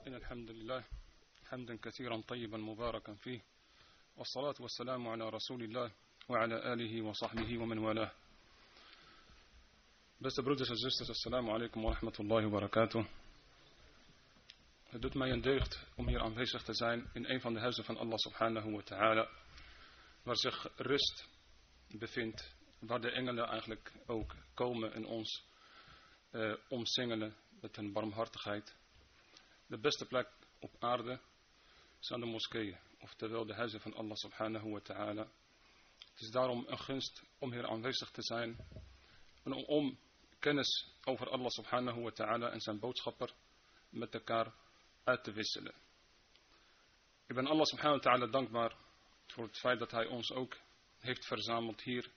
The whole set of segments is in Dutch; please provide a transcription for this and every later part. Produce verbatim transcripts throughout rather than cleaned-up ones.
إن الحمد لله حمدا كثيرا طيبا مباركا فيه والصلاة والسلام على رسول الله وعلى آله وصحبه ومن والاه. Beste broeders en zusters, assalamu alaikum wa rahmatullahi wa barakatuh. Het doet mij een deugd om hier aanwezig te zijn in een van de huizen van Allah subhanahu wa ta'ala, waar zich rust bevindt, waar de engelen eigenlijk ook komen en ons uh, omsingelen met hun barmhartigheid. De beste plek op aarde zijn de moskeeën, oftewel de huizen van Allah subhanahu wa ta'ala. Het is daarom een gunst om hier aanwezig te zijn en om, om kennis over Allah subhanahu wa ta'ala en zijn boodschapper met elkaar uit te wisselen. Ik ben Allah subhanahu wa ta'ala dankbaar voor het feit dat hij ons ook heeft verzameld hier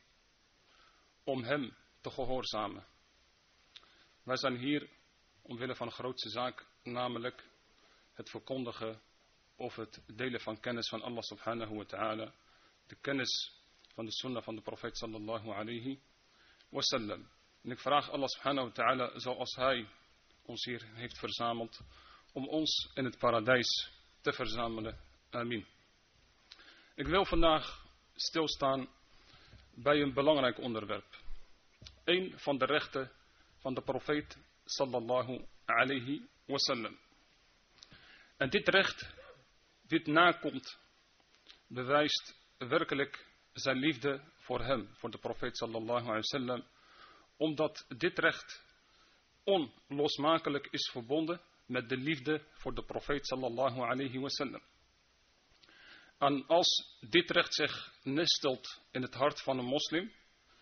om hem te gehoorzamen. Wij zijn hier omwille van een grootste zaak, namelijk het verkondigen of het delen van kennis van Allah subhanahu wa ta'ala, de kennis van de sunnah van de profeet sallallahu alayhi wa sallam. En ik vraag Allah subhanahu wa ta'ala, zoals hij ons hier heeft verzameld, om ons in het paradijs te verzamelen. Amin. Ik wil vandaag stilstaan bij een belangrijk onderwerp. Een van de rechten van de profeet sallallahu alayhi wa sallam. En dit recht, dit nakomt, bewijst werkelijk zijn liefde voor hem, voor de profeet sallallahu alayhi wa sallam, omdat dit recht onlosmakelijk is verbonden met de liefde voor de profeet sallallahu alayhi wa sallam. En als dit recht zich nestelt in het hart van een moslim,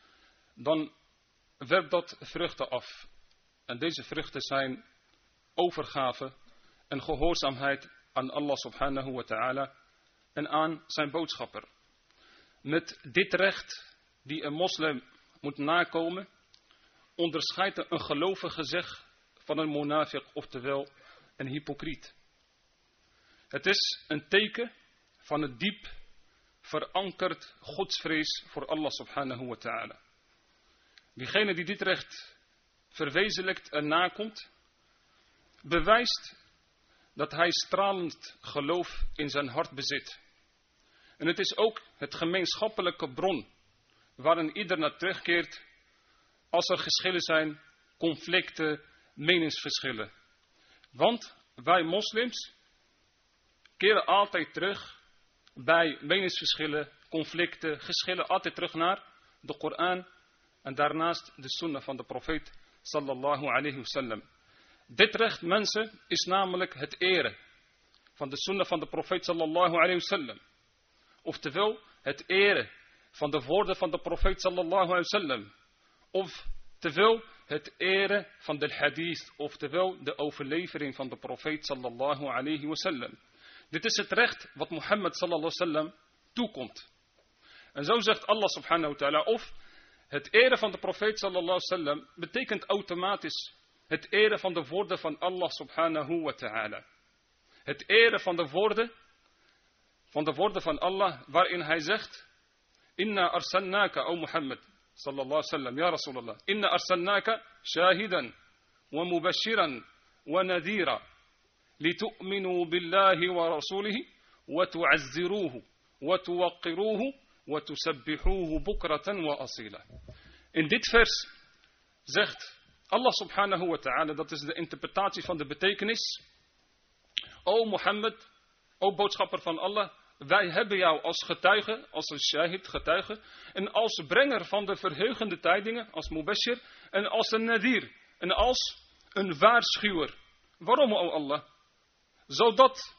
dan werpt dat vruchten af. En deze vruchten zijn overgave en gehoorzaamheid aan Allah subhanahu wa ta'ala en aan zijn boodschapper. Met dit recht die een moslim moet nakomen, onderscheidt een gelovige zich van een munafiq, oftewel een hypocriet. Het is een teken van het diep verankerd godsvrees voor Allah subhanahu wa ta'ala. Diegene die dit recht verwezenlijkt en nakomt, bewijst dat hij stralend geloof in zijn hart bezit. En het is ook het gemeenschappelijke bron waarin ieder naar terugkeert als er geschillen zijn, conflicten, meningsverschillen. Want wij moslims keren altijd terug bij meningsverschillen, conflicten, geschillen, altijd terug naar de Koran en daarnaast de sunnah van de profeet sallallahu alayhi wa sallam. Dit recht, mensen, is namelijk het eren van de sunnah van de profeet sallallahu alayhi wa sallam. Oftewel, het eren van de woorden van de profeet sallallahu alayhi wa sallam. Oftewel, het eren van de hadith, oftewel de overlevering van de profeet sallallahu alayhi wa sallam. Dit is het recht wat Mohammed sallallahu alayhi wa sallam toekomt. En zo zegt Allah subhanahu wa ta'ala, of het eren van de profeet sallallahu alayhi wa sallam betekent automatisch het eren van de woorden van Allah subhanahu wa ta'ala. Het eren van de woorden van de woorden van Allah waarin hij zegt: Inna arsalnaka, o Mohammed sallallahu alayhi wa sallam, ya Rasulallah, Inna arsalnaka shahidan wa mubashiran wa nadhira litu'minu billahi wa rasulihi wa tu'azziruhu wa tuwaqqiruhu wa tusabbihuhu bukratan wa asila. In dit vers zegt Allah subhanahu wa ta'ala, dat is de interpretatie van de betekenis: O Mohammed, o boodschapper van Allah, wij hebben jou als getuige, als een shahid getuige, en als brenger van de verheugende tijdingen, als mubashir, en als een nadir, en als een waarschuwer. Waarom, o Allah? Zodat,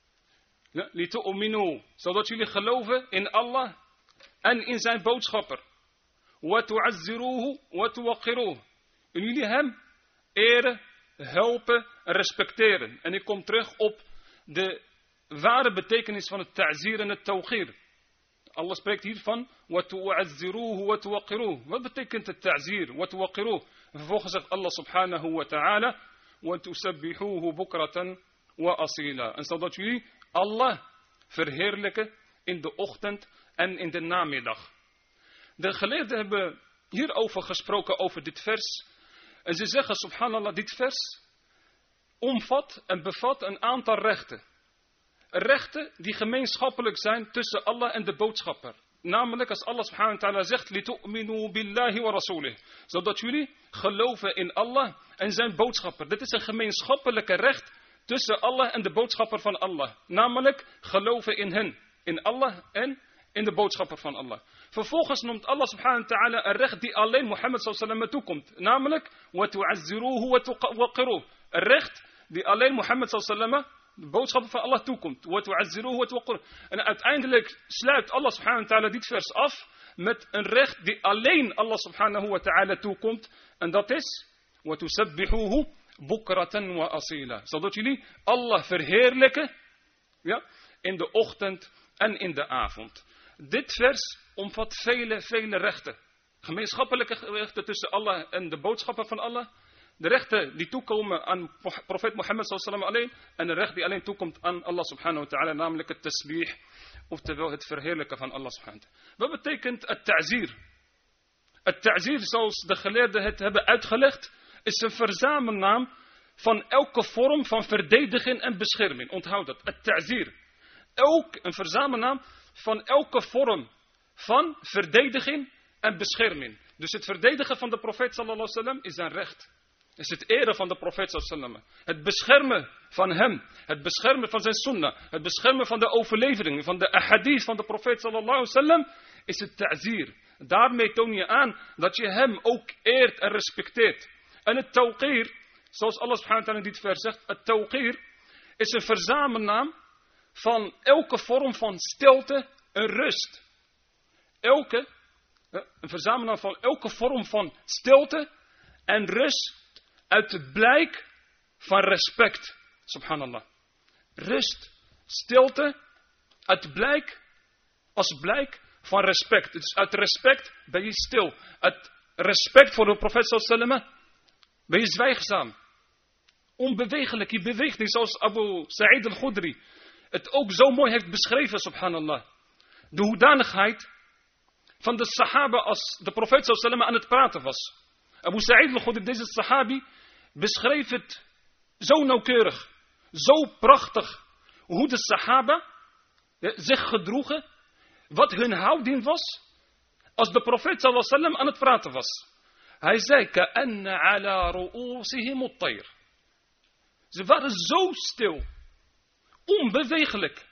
litu'minu, zodat jullie geloven in Allah en in zijn boodschapper. Wa tu'azziruhu wa tuwaqqiruhu. En jullie hem eren, helpen en respecteren. En ik kom terug op de ware betekenis van het ta'zir en het tawqir. Allah spreekt hier van wa tu'azziruhu wa tuwaqqiruhu. Wat betekent het ta'zir? Wa tuwaqqiruhu. Vervolgens zegt Allah subhanahu wa ta'ala: wa tusabbihuhu bukratan wa asila. En zodat jullie Allah verheerlijken in de ochtend en in de namiddag. De geleerden hebben hierover gesproken, over dit vers. En ze zeggen, subhanallah, dit vers omvat en bevat een aantal rechten. Rechten die gemeenschappelijk zijn tussen Allah en de boodschapper. Namelijk als Allah subhanahu wa ta'ala zegt, litu'minu billahi wa rasulih. Zodat jullie geloven in Allah en zijn boodschapper. Dit is een gemeenschappelijke recht tussen Allah en de boodschapper van Allah. Namelijk geloven in hen. In Allah en in de boodschapper van Allah. Vervolgens noemt Allah subhanahu wa ta'ala een recht die alleen Mohammed sallallahu alaihi wasallam toekomt. Namelijk, wa tu'azziruhu wa tuqawqiruhu. Een recht die alleen Mohammed sallallahu alaihi wasallam, de boodschapper van Allah, toekomt. Wa tu'azziruhu wa tuqawqiruhu. En uiteindelijk sluit Allah subhanahu wa ta'ala dit vers af met een recht die alleen Allah subhanahu wa ta'ala toekomt. En dat is, wa tusabbihuhu bukratan wa asila. Zodat jullie Allah verheerlijken, ja, in de ochtend en in de avond. Dit vers omvat vele, vele rechten. Gemeenschappelijke rechten tussen Allah en de boodschapper van Allah. De rechten die toekomen aan profeet Mohammed sallallahu alaihi wasallam alleen. En de recht die alleen toekomt aan Allah subhanahu wa ta'ala. Namelijk het tasbih. Oftewel het verheerlijken van Allah subhanahu wa ta'ala. Wat betekent het ta'zir? Het ta'zir, zoals de geleerden het hebben uitgelegd, is een verzamelnaam van elke vorm van verdediging en bescherming. Onthoud dat. Het ta'zir. Elk een verzamelnaam van elke vorm van verdediging en bescherming. Dus het verdedigen van de profeet sallallahu alaihi wasallam is een recht. Is het eren van de profeet sallallahu alaihi wasallam. Het beschermen van hem. Het beschermen van zijn sunnah. Het beschermen van de overleveringen. Van de ahadith van de profeet sallallahu alaihi wasallam. Is het ta'zir. Daarmee toon je aan dat je hem ook eert en respecteert. En het tawqir, zoals Allah subhanahu wa ta'ala dit vers zegt. Het tawqir is een verzamelnaam van elke vorm van stilte en rust. Elke, een verzameling van elke vorm van stilte en rust uit het blijk van respect. Subhanallah. Rust, stilte, uit blijk, als blijk van respect. Dus uit respect ben je stil. Uit respect voor de profeet sallallahu alaihi wasallam ben je zwijgzaam. Onbewegelijk, je beweegt niet zoals Abu Sa'id al-Khudri het ook zo mooi heeft beschreven, subhanallah. De hoedanigheid van de sahaba als de profeet sallallahu alaihi wasallam aan het praten was. Abu Sa'id al-Khudri, deze sahabi, beschreef het zo nauwkeurig, zo prachtig, hoe de sahaba zich gedroegen, wat hun houding was, als de profeet sallallahu alaihi wasallam aan het praten was. Hij zei, ka'anna ala ru'usihim at-tayr. Ze waren zo stil, onbewegelijk,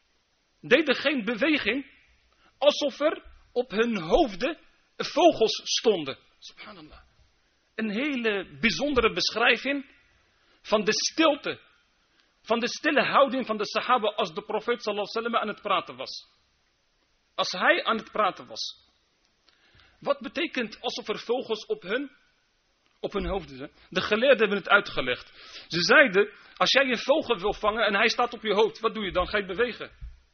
deden geen beweging, alsof er op hun hoofden vogels stonden. Subhanallah. Een hele bijzondere beschrijving van de stilte, van de stille houding van de sahaba als de profeet sallallahu alaihi wasallam aan het praten was. Als hij aan het praten was. Wat betekent alsof er vogels op hun, op hun hoofden zijn? De geleerden hebben het uitgelegd. Ze zeiden, als jij een vogel wil vangen en hij staat op je hoofd, wat doe je dan? Ga je bewegen?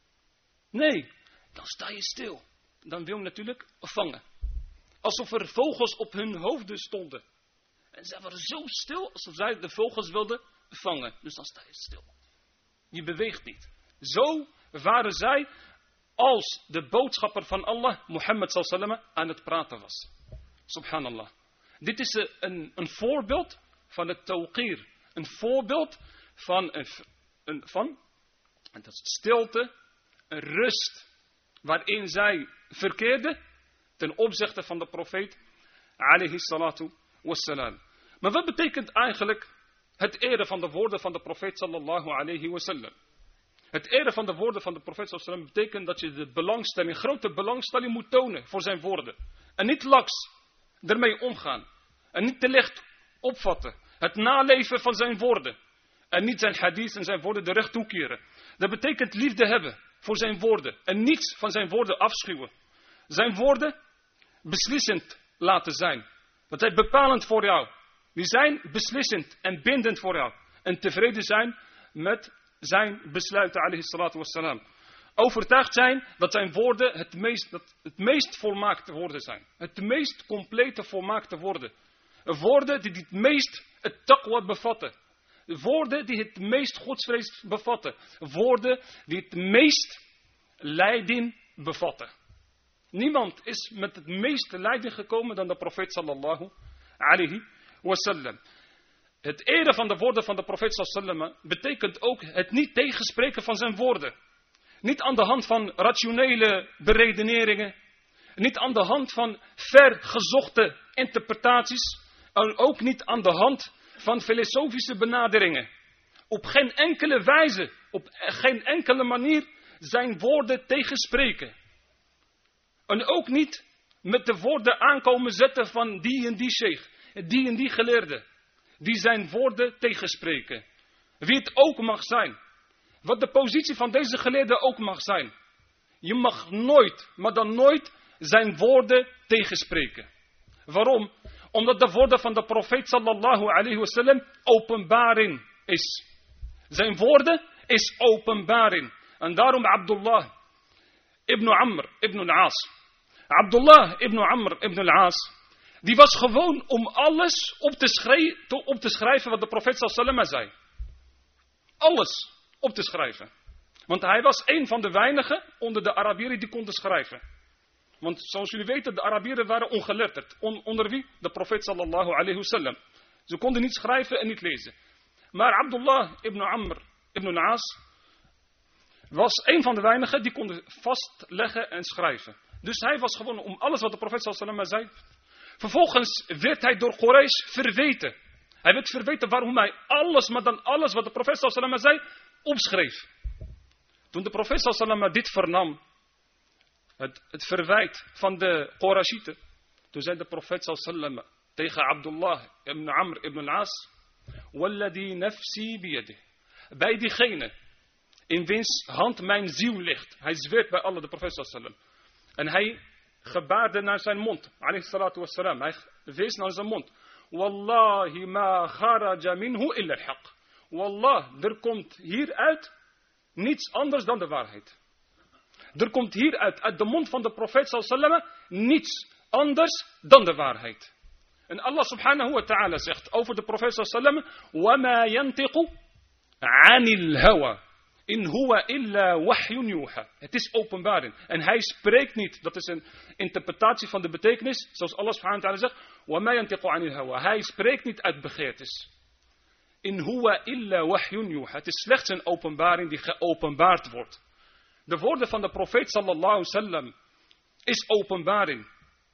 Nee, dan sta je stil. Dan wil je natuurlijk vangen. Alsof er vogels op hun hoofden stonden. En zij waren zo stil alsof zij de vogels wilden vangen. Dus dan sta je stil. Je beweegt niet. Zo waren zij als de boodschapper van Allah, Mohammed sallallahu alaihi wasallam, aan het praten was. Subhanallah. Dit is een, een voorbeeld van het tawqir. Een voorbeeld van, een, een, van en dat is stilte, een rust, waarin zij verkeerden ten opzichte van de profeet, alayhi salatu wassalam. Maar wat betekent eigenlijk het eren van de woorden van de profeet sallallahu alayhi wasallam? Het eren van de woorden van de profeet sallallahu alayhi wasallam betekent dat je de belangstelling, grote belangstelling moet tonen voor zijn woorden. En niet laks ermee omgaan. En niet te licht opvatten. Het naleven van zijn woorden. En niet zijn hadith en zijn woorden de recht toekeren. Dat betekent liefde hebben voor zijn woorden. En niets van zijn woorden afschuwen. Zijn woorden beslissend laten zijn. Dat zijn bepalend voor jou. Die zijn beslissend en bindend voor jou. En tevreden zijn met zijn besluiten, alayhi salatu wassalam. Overtuigd zijn dat zijn woorden het meest, dat het meest volmaakte woorden zijn. Het meest complete volmaakte woorden. Woorden die het meest het taqwa bevatten. Woorden die het meest godsvrees bevatten. Woorden die het meest leiding bevatten. Niemand is met het meeste leiding gekomen dan de profeet sallallahu alayhi wasallam. Het eren van de woorden van de profeet sallallahu alaihi wasallam betekent ook het niet tegenspreken van zijn woorden. Niet aan de hand van rationele beredeneringen. Niet aan de hand van vergezochte interpretaties. En ook niet aan de hand van filosofische benaderingen. Op geen enkele wijze, op geen enkele manier zijn woorden tegenspreken. En ook niet met de woorden aankomen zetten van die en die sheikh, die en die geleerde. Die zijn woorden tegenspreken. Wie het ook mag zijn. Wat de positie van deze geleerde ook mag zijn. Je mag nooit, maar dan nooit zijn woorden tegenspreken. Waarom? Omdat de woorden van de profeet sallallahu alayhi wasallam openbaring is. Zijn woorden is openbaring. En daarom Abdullah ibn Amr ibn al-As. Abdullah ibn Amr ibn al-As. Die was gewoon om alles op te, schrij- op te schrijven wat de profeet sallallahu alayhi wasallam zei. Alles op te schrijven. Want hij was een van de weinigen onder de Arabieren die konden schrijven. Want zoals jullie weten, de Arabieren waren ongeletterd. On, onder wie? De profeet sallallahu alayhi wasallam. Ze konden niet schrijven en niet lezen. Maar Abdullah ibn Amr ibn al-As was een van de weinigen die konden vastleggen en schrijven. Dus hij was gewoon om alles wat de profeet sallallahu alayhi wasallam zei. Vervolgens werd hij door Quraysh verweten. Hij werd verweten waarom hij alles, maar dan alles wat de profeet sallallahu alayhi wasallam zei, opschreef. Toen de profeet sallallahu alayhi wasallam dit vernam, het, het verwijt van de Qurashieten, toen zei de profeet sallallahu alayhi wasallam tegen Abdullah ibn Amr ibn al-As, Walladhi nafsi biyadih. Bij diegene in wiens hand mijn ziel ligt. Hij zweert bij Allah, de profeet sallallahu alayhi wasallam. En hij gebaarde naar zijn mond. Alayhi salatu wassalam. Hij wees naar zijn mond. Wallahi ma kharaja minhu illa al-haq. Wallah, er komt hieruit niets anders dan de waarheid. Er komt hieruit, uit de mond van de profeet sallallahu alayhi wasallam, niets anders dan de waarheid. En Allah subhanahu wa ta'ala zegt over de profeet sallallahu alayhi wasallam, وَمَا يَنْتِقُ عَنِ الْهَوَى in huwa illa wahyun yuha. Het is openbaring. En hij spreekt niet. Dat is een interpretatie van de betekenis. Zoals Allah subhanahu wa ta'ala zegt. وَمَا يَنْتِقُ عَنِ الْهَوَى. Hij spreekt niet uit begeertes. In huwa illa wahyun yuha. Het is slechts een openbaring die geopenbaard wordt. De woorden van de profeet sallallahu alaihi wasallam is openbaring.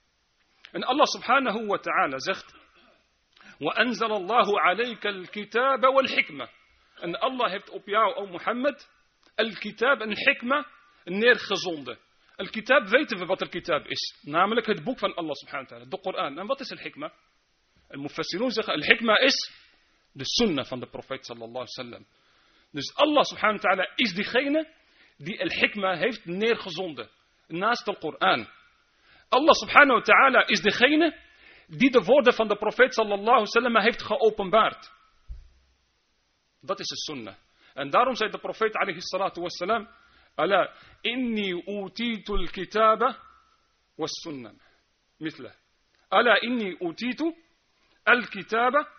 En Allah subhanahu wa ta'ala zegt. وَأَنزَلَ اللَّهُ عَلَيْكَ الْكِتَابَ وَالْحِكْمَةِ. En Allah heeft op jou, o Mohammed, al-kitab en hikma neergezonden. Al-kitab weten we wat al-kitab is. Namelijk het boek van Allah subhanahu wa ta'ala, de Koran. En wat is al-hikma? Al-mufassirun zeggen, al-hikma is de sunnah van de profeet sallallahu alaihi wasallam. Dus Allah subhanahu wa ta'ala is diegene die al-hikma heeft neergezonden. Naast de Koran. Allah subhanahu wa ta'ala is degene die de woorden van de profeet sallallahu alaihi wasallam heeft geopenbaard. Dat is de sunnah. En daarom zei de profeet alayhi salatu wassalam, Ala inni utitu al-kitaba was-sunnah. Mithla. Ala inni utitu al-kitaba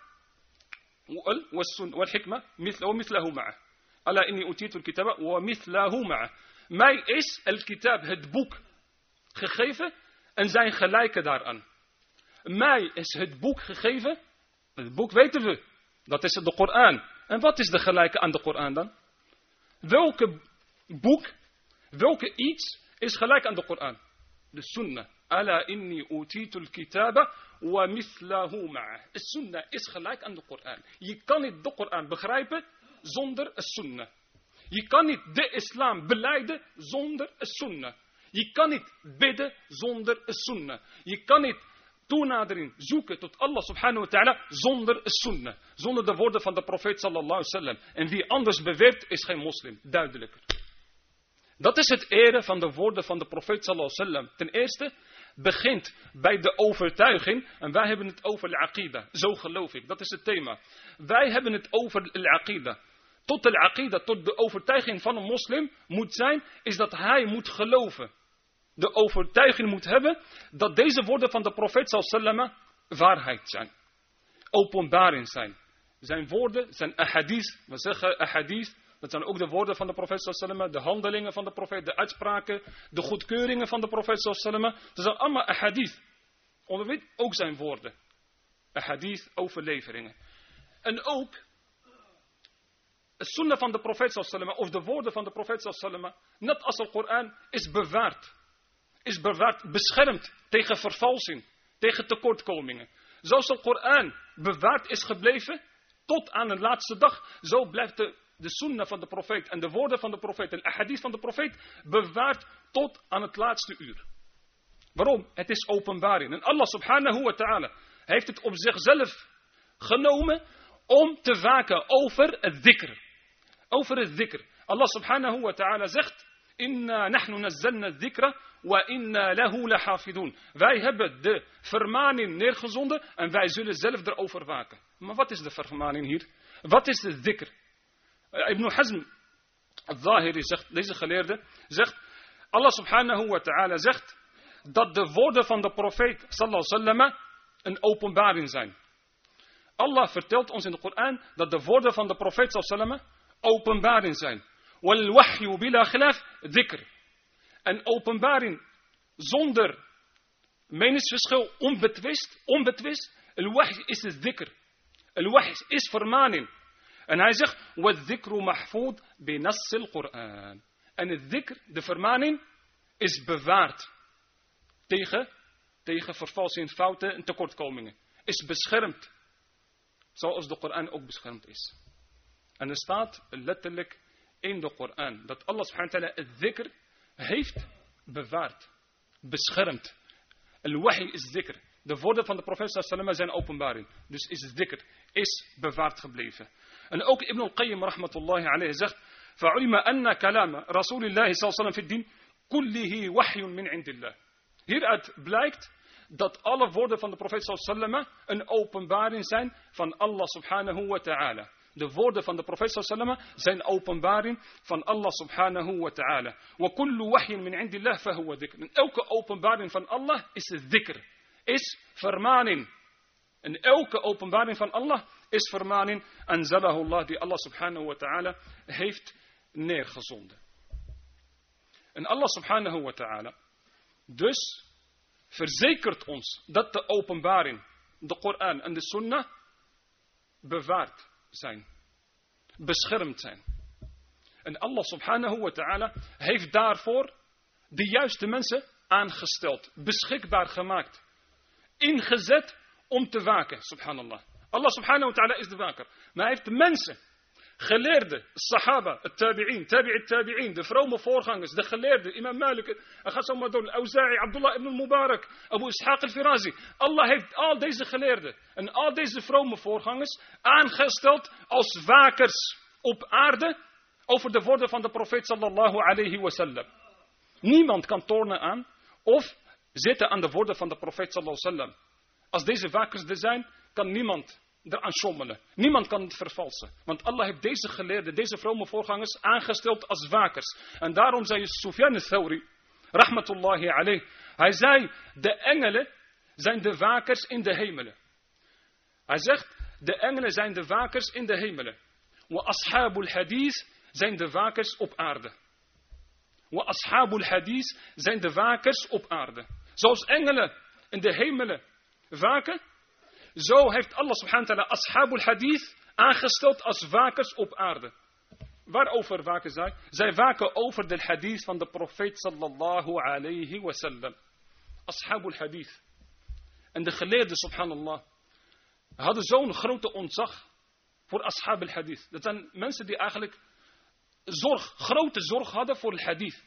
wal-hikma wa mithlahu ma'a. Ala inni utitu al-kitaba wa mithlahu ma'a. Mij is al-kitab, het boek, gegeven en zijn gelijke daaraan. Mij is het boek gegeven. Het boek weten we. Dat is de Koran. En wat is de gelijke aan de Koran dan? Welke boek, welke iets is gelijk aan de Koran? De sunnah. Ala inni utitu al-kitaba wa mithlahu ma'a. De sunnah is gelijk aan de Koran. Je kan niet de Koran begrijpen zonder de sunnah. Je kan niet de islam belijden zonder de sunnah. Je kan niet bidden zonder de sunnah. Je kan niet toenadering zoeken tot Allah subhanahu wa ta'ala zonder sunnah. Zonder de woorden van de profeet sallallahu alaihi wasallam. En wie anders beweert is geen moslim. Duidelijker. Dat is het eren van de woorden van de profeet sallallahu alaihi wasallam. Ten eerste begint bij de overtuiging. En wij hebben het over al-aqida. Zo geloof ik. Dat is het thema. Wij hebben het over al-aqida. Tot al-aqida, tot de overtuiging van een moslim moet zijn, is dat hij moet geloven. De overtuiging moet hebben dat deze woorden van de profeet sallallahu alaihi wasallam waarheid zijn. Openbaring zijn. Zijn woorden zijn ahadith. We zeggen ahadith. Dat zijn ook de woorden van de profeet sallallahu alaihi wasallam. De handelingen van de profeet. De uitspraken. De goedkeuringen van de profeet sallallahu alaihi wasallam. Dat zijn allemaal ahadith. Onderwit ook zijn woorden. Ahadith, overleveringen. En ook het sunnah van de profeet sallallahu alaihi wasallam, of de woorden van de profeet sallallahu alaihi wasallam, net als de Koran, is bewaard. Is bewaard, beschermd tegen vervalsing, tegen tekortkomingen. Zoals de Koran bewaard is gebleven tot aan de laatste dag, zo blijft de, de sunnah van de profeet en de woorden van de profeet en de ahadith van de profeet bewaard tot aan het laatste uur. Waarom? Het is openbaring. En Allah subhanahu wa ta'ala heeft het op zichzelf genomen om te waken over het dhikr. Over het dhikr. Allah subhanahu wa ta'ala zegt: Inna nahnu nazzalna dhikra wa inna lahu lahafidun. Wij hebben de vermaning neergezonden en wij zullen zelf erover waken. Maar wat is de vermaning hier? Wat is de dhikr? Ibn Hazm al-Zahiri zegt, deze geleerde, zegt, Allah subhanahu wa ta'ala zegt dat de woorden van de profeet sallallahu alaihi wasallam een openbaring zijn. Allah vertelt ons in de Koran dat de woorden van de profeet sallallahu alaihi wasallam openbaring zijn. Wal wahyu bila khilaf dhikr. En openbaring zonder meningsverschil, onbetwist, onbetwist. Al-wahy is het dhikr. Al-wahy is vermaning. En hij zegt, wa dhikru mahfoud bi nass al-Quran. En het dhikr, de vermaning, is bewaard tegen, tegen vervalsing, fouten en tekortkomingen. Is beschermd. Zoals de Koran ook beschermd is. En er staat letterlijk in de Koran dat Allah subhanahu wa ta'ala het dhikr heeft bewaard. Beschermd. Al-wahy is dhikr. De woorden van de profeet sallallahu alaihi wasallam zijn openbaring. Dus is het dhikr. Is bewaard gebleven. En ook Ibn al-Qayyim rahmatullahi alayhi zegt: فَعُلِمَ أَنَّ كَلَامَ رَسُولِ اللَّهِ صلى الله عليه وسلم في الدين كُلِّهِ وَحْيٌ مِنْ عِنْدِ اللَّهِ. Hieruit blijkt dat alle woorden van de profeet sallallahu alaihi wasallam een openbaring zijn van Allah subhanahu wa ta'ala. De woorden van de profeet sallallahu alaihi wasallam zijn openbaring van Allah subhanahu wa ta'ala. وَكُلُّ وَحْيٍ مِنْ عِنْدِ اللَّهِ فَهُوَ ذِكْرٌ. En elke openbaring van Allah is dhikr. Is vermaning. En elke openbaring van Allah is vermaning aan Zalahullah die Allah subhanahu wa ta'ala heeft neergezonden. En Allah subhanahu wa ta'ala dus verzekert ons dat de openbaring, de Koran en de Sunnah bewaard zijn. Beschermd zijn. En Allah subhanahu wa ta'ala heeft daarvoor de juiste mensen aangesteld. Beschikbaar gemaakt. Ingezet om te waken, subhanallah. Allah subhanahu wa ta'ala is de waker. Maar hij heeft de mensen, geleerden, sahaba, het tabi'in, tabi'it tabi'in, de vrome voorgangers, de geleerden, imam Malik, en gaat zo maar door, Auza'i, Abdullah ibn Mubarak, Abu Ishaq al-Firazi. Allah heeft al deze geleerden en al deze vrome voorgangers aangesteld als wakers op aarde over de woorden van de profeet sallallahu alayhi wasallam. Niemand kan tornen aan of zitten aan de woorden van de profeet sallallahu alayhi wasallam. Als deze wakers er zijn, kan niemand eraan schommelen. Niemand kan het vervalsen. Want Allah heeft deze geleerden, deze vrome voorgangers aangesteld als wakers. En daarom zei Sufyan al-Thawri, rahmatullahi alayh. Hij zei, de engelen zijn de wakers in de hemelen. Hij zegt, de engelen zijn de wakers in de hemelen. Wa ashabul hadith zijn de wakers op aarde. Wa ashabul hadith zijn de wakers op aarde. Zoals engelen in de hemelen waken, zo heeft Allah subhanahu wa ta'ala ashabul hadith aangesteld als wakers op aarde. Waarover waken zij? Zij waken over de hadith van de profeet sallallahu alayhi wa sallam. Ashabul hadith. En de geleerden, subhanallah, hadden zo'n grote ontzag voor ashabul hadith. Dat zijn mensen die eigenlijk zorg, grote zorg hadden voor het hadith.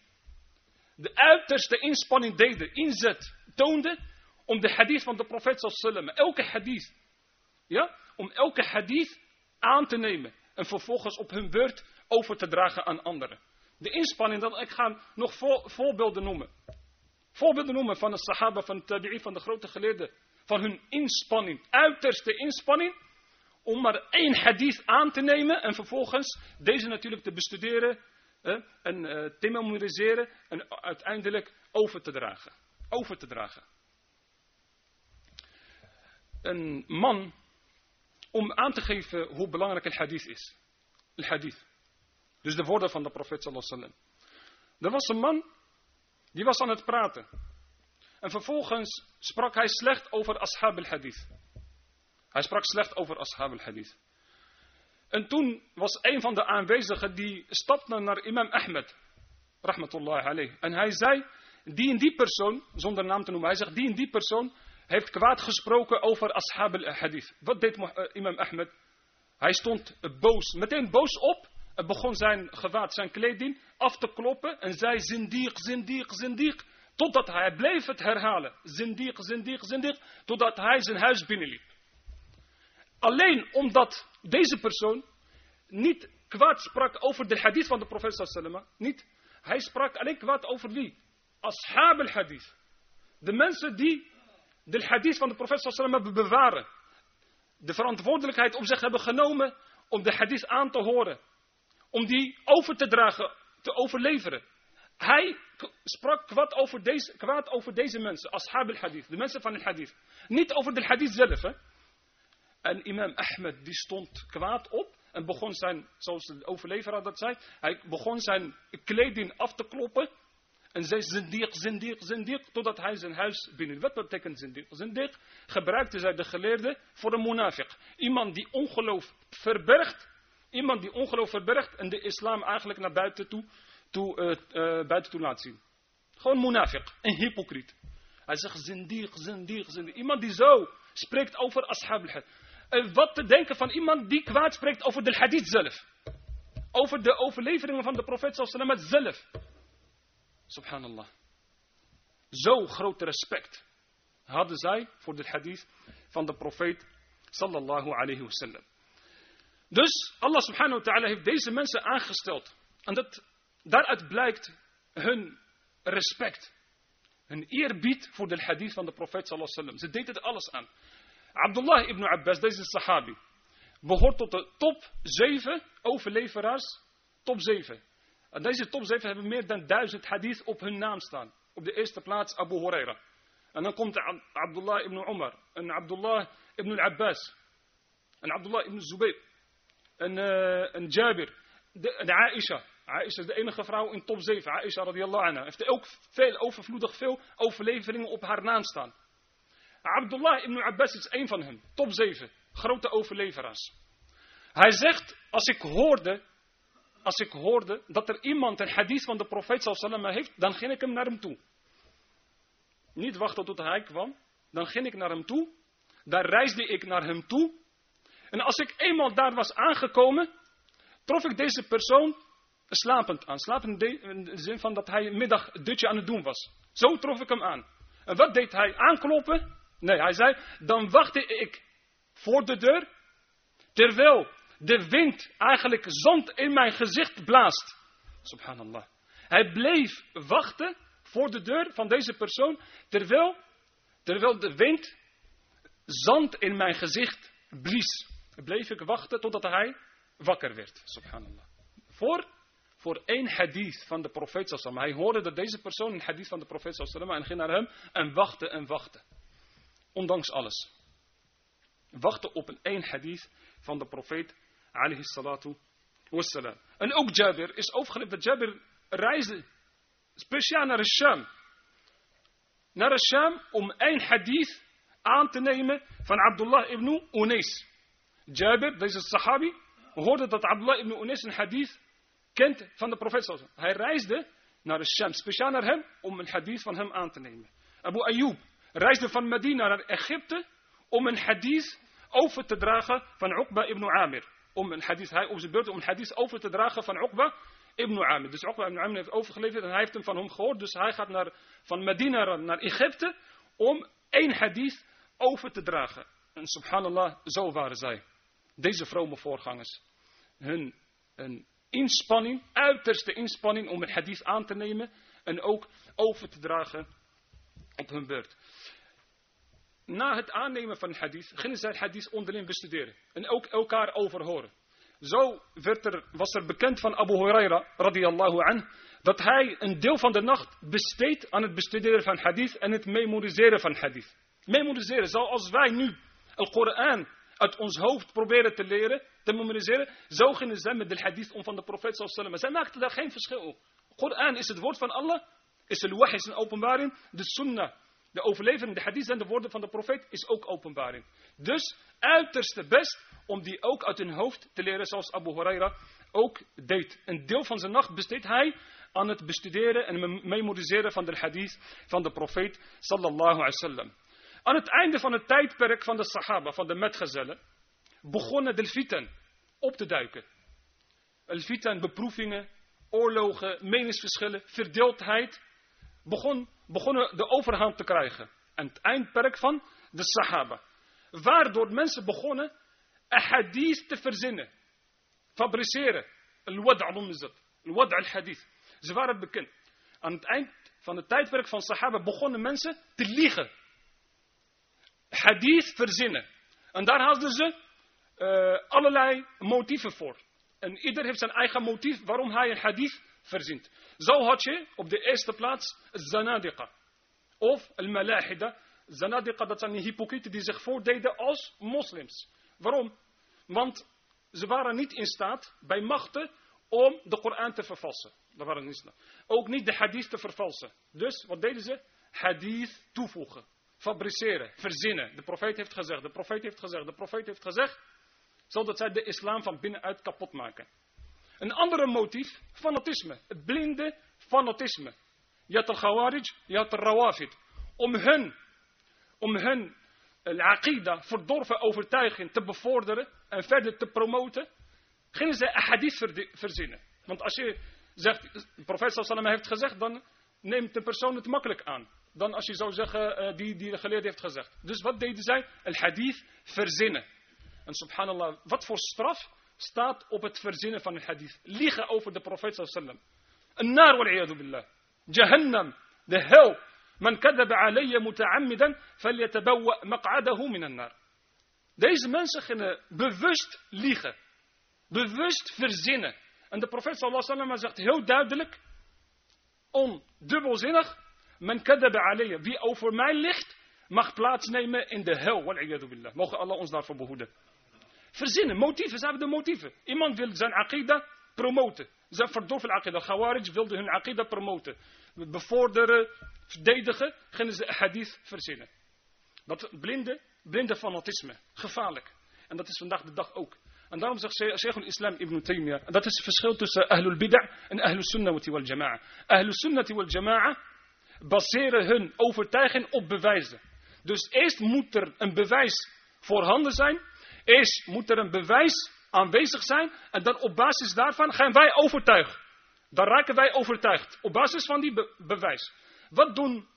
De uiterste inspanning deden, inzet, toonden om de hadith van de profeet sallallahu alayhi wa sallam, elke hadith, ja, om elke hadith aan te nemen en vervolgens op hun beurt over te dragen aan anderen. De inspanning, dat, ik ga nog voor, voorbeelden noemen. Voorbeelden noemen van de sahaba, van de tabi'in, van de grote geleerden, van hun inspanning, uiterste inspanning, om maar één hadith aan te nemen en vervolgens deze natuurlijk te bestuderen eh, en uh, te memoriseren en uiteindelijk over te dragen. Over te dragen. Een man, om aan te geven hoe belangrijk het hadith is. Het hadith. Dus de woorden van de profeet sallallahu alaihi wasallam. Er was een man, die was aan het praten. En vervolgens sprak hij slecht over ashab al-hadith. Hij sprak slecht over ashab al-hadith. En toen was een van de aanwezigen die stapte naar imam Ahmed, rahmatullah alayh. En hij zei, die en die persoon, zonder naam te noemen, hij zegt, die en die persoon heeft kwaad gesproken over ashab al-hadith. Wat deed uh, imam Ahmed? Hij stond boos, meteen boos op en begon zijn gewaad, zijn kleding af te kloppen en zei zindiq, zindiq, zindiq. Totdat hij bleef het herhalen. Zindiq, zindiq, zindiq. Totdat hij zijn huis binnenliep. Alleen omdat deze persoon niet kwaad sprak over de hadith van de profeet sallallahu alaihi wasallam. Niet. Hij sprak alleen kwaad over wie? Ashab al-hadith. De mensen die de hadith van de profeet sallallahu alaihi wasallam hebben bewaren. De verantwoordelijkheid op zich hebben genomen om de hadith aan te horen. Om die over te dragen, te overleveren. Hij sprak kwaad over deze, kwaad over deze mensen, ashab al-hadith, de mensen van al-hadith. Niet over de hadith zelf. Hè? En imam Ahmed die stond kwaad op en begon zijn, zoals de overleveraar dat zei, hij begon zijn kleding af te kloppen. En zei zindiq, zindiq, zindiq, totdat hij zijn huis binnen. Wat betekent zindiq? Zindiq gebruikte zij de geleerde voor een munafiq. Iemand die ongeloof verbergt, iemand die ongeloof verbergt en de islam eigenlijk naar buiten toe, toe, uh, uh, buiten toe laat zien. Gewoon munafiq, een hypocriet. Hij zegt zindiq, zindiq, zindiq. Iemand die zo spreekt over ashab al-hadith. En wat te denken van iemand die kwaad spreekt over de hadith zelf. Over de overleveringen van de profeet sallallahu alaihi wasallam zelf. Subhanallah. Zo groot respect hadden zij voor de hadith van de profeet sallallahu alaihi wasallam. Dus Allah subhanahu wa ta'ala heeft deze mensen aangesteld. En dat, daaruit blijkt hun respect. Hun eerbied voor de hadith van de profeet sallallahu alaihi wasallam. Ze deden er alles aan. Abdullah ibn Abbas, deze sahabi, behoort tot de top zeven overleveraars. Top zeven. En deze top zeven hebben meer dan duizend hadith op hun naam staan. Op de eerste plaats Abu Huraira. En dan komt Abdullah ibn Umar. En Abdullah ibn Abbas. En Abdullah ibn Zubayr. En, uh, en Jabir. De, en Aisha. Aisha is de enige vrouw in top zeven. Aisha radiyallahu anha. Heeft ook veel, overvloedig veel overleveringen op haar naam staan. Abdullah ibn Abbas is één van hen. Top zeven. Grote overleveraars. Hij zegt, als ik hoorde... Als ik hoorde dat er iemand een hadith van de profeet sallallahu alaihi wasallam heeft, dan ging ik hem naar hem toe. Niet wachten tot hij kwam. Dan ging ik naar hem toe. Daar reisde ik naar hem toe. En als ik eenmaal daar was aangekomen, trof ik deze persoon slapend aan. Slapend in de zin van dat hij een middagdutje aan het doen was. Zo trof ik hem aan. En wat deed hij? Aankloppen? Nee, hij zei, dan wachtte ik voor de deur, terwijl de wind eigenlijk zand in mijn gezicht blaast. Subhanallah. Hij bleef wachten voor de deur van deze persoon, terwijl, terwijl de wind zand in mijn gezicht blies. Bleef ik wachten totdat hij wakker werd. Subhanallah. Voor, voor één hadith van de profeet sallallahu alaihi wasallam. Hij hoorde dat deze persoon een hadith van de profeet sallallahu alaihi wasallam en ging naar hem en wachtte en wachtte. Ondanks alles. Wachten op een één hadith van de profeet alayhi salatu wassalam. En ook Jabir is overgeleverd dat Jabir reisde speciaal naar Sham. Naar Sham om één hadith aan te nemen van Abdullah ibn Unais. Jabir, deze sahabi, hoorde dat Abdullah ibn Unais een hadith kent van de profeet sallallahu alaihi wasallam. Hij reisde naar Sham, speciaal naar hem, om een hadith van hem aan te nemen. Abu Ayyub reisde van Medina naar Egypte om een hadith over te dragen van Uqba ibn Amir. Om een hadith, hij op zijn beurt om een hadith over te dragen van Uqba ibn Amir. Dus Uqba ibn Amir heeft overgeleverd en hij heeft hem van hem gehoord. Dus hij gaat naar, van Medina naar Egypte om één hadith over te dragen. En subhanallah, zo waren zij. Deze vrome voorgangers. Hun een inspanning, uiterste inspanning om een hadith aan te nemen en ook over te dragen op hun beurt. Na het aannemen van het hadith gingen zij het hadith onderling bestuderen. En ook elkaar overhoren. Zo werd er, was er bekend van Abu Huraira radiyallahu anh, dat hij een deel van de nacht besteedt aan het bestuderen van hadith en het memoriseren van hadith. Memoriseren, zoals wij nu het Koran uit ons hoofd proberen te leren, te memoriseren, zo gingen zij met de hadith om van de profeet sallallahu alaihi wasallam. Zij maakten daar geen verschil op. Koran is het woord van Allah, is de wahy, is een openbaring, de sunnah. De overlevering, de hadith en de woorden van de profeet is ook openbaring. Dus uiterste best om die ook uit hun hoofd te leren, zoals Abu Huraira ook deed. Een deel van zijn nacht besteedt hij aan het bestuderen en memoriseren van de hadith van de profeet sallallahu alaihi wasallam. Aan het einde van het tijdperk van de sahaba, van de metgezellen, begonnen de fitan op te duiken. De fitan, beproevingen, oorlogen, meningsverschillen, verdeeldheid, begon, begonnen de overhand te krijgen. Aan het eindperk van de sahaba. Waardoor mensen begonnen een hadith te verzinnen. Fabriceren. Al-wad' noemen ze het. Al-wad' al-hadith. Ze waren bekend. Aan het eind van het tijdperk van sahaba begonnen mensen te liegen. Hadith verzinnen. En daar hadden ze uh, allerlei motieven voor. En ieder heeft zijn eigen motief waarom hij een hadith verzint. Zo had je op de eerste plaats Zanadiqa. Of al-Malahida. Zanadiqa, dat zijn die hypocrieten die zich voordeden als moslims. Waarom? Want ze waren niet in staat, bij machten, om de Koran te vervalsen. Dat waren niet. Ook niet de hadith te vervalsen. Dus, wat deden ze? Hadith toevoegen. Fabriceren, verzinnen. De profeet heeft gezegd, de profeet heeft gezegd, de profeet heeft gezegd. Zodat zij de islam van binnenuit kapot maken. Een andere motief, fanatisme. Het blinde fanatisme. Je had al-Khawarij, je had al-Rawafid. Om hun, om hun al-Aqida, verdorven overtuiging te bevorderen en verder te promoten, gingen ze een hadith verzinnen. Want als je zegt, de profeet sallallahu alaihi wasallam heeft gezegd, dan neemt de persoon het makkelijk aan. Dan als je zou zeggen, uh, die, die de geleerde heeft gezegd. Dus wat deden zij? Al-hadith verzinnen. En subhanallah, wat voor straf staat op het verzinnen van een hadith? Liegen over de profeet sallallahu alaihi wasallam. An-nar wal-'iyadu billah. Jahannam, de hel. Man kadaba alayya muta'ammidan falyatabawwa maq'adahu min an-nar. Deze mensen gingen bewust liegen. Bewust verzinnen. En de profeet sallallahu alaihi wasallam zegt heel duidelijk, ondubbelzinnig, man kadaba alayya, wie over mij ligt, mag plaatsnemen in de hel. Wal-'iyadu billah. Mogen Allah ons daarvoor behoeden. Verzinnen, motieven, ze hebben de motieven. Iemand wil zijn aqida promoten. Zijn verdorven aqida. Khawarij wilde hun aqida promoten. Bevorderen, verdedigen, gingen ze hadith verzinnen. Dat blinde, blinde fanatisme. Gevaarlijk. En dat is vandaag de dag ook. En daarom zegt Shaykh al-Islam Ibn Taymiyyah. Dat is het verschil tussen Ahlul Bid'ah en Ahlul Sunnah wal Jama'a. Ahlul Sunnah wal Jama'a baseren hun overtuiging op bewijzen. Dus eerst moet er een bewijs voorhanden zijn. Eerst moet er een bewijs aanwezig zijn. En dan op basis daarvan gaan wij overtuigen. Dan raken wij overtuigd. Op basis van die be- bewijs. Wat doen uh,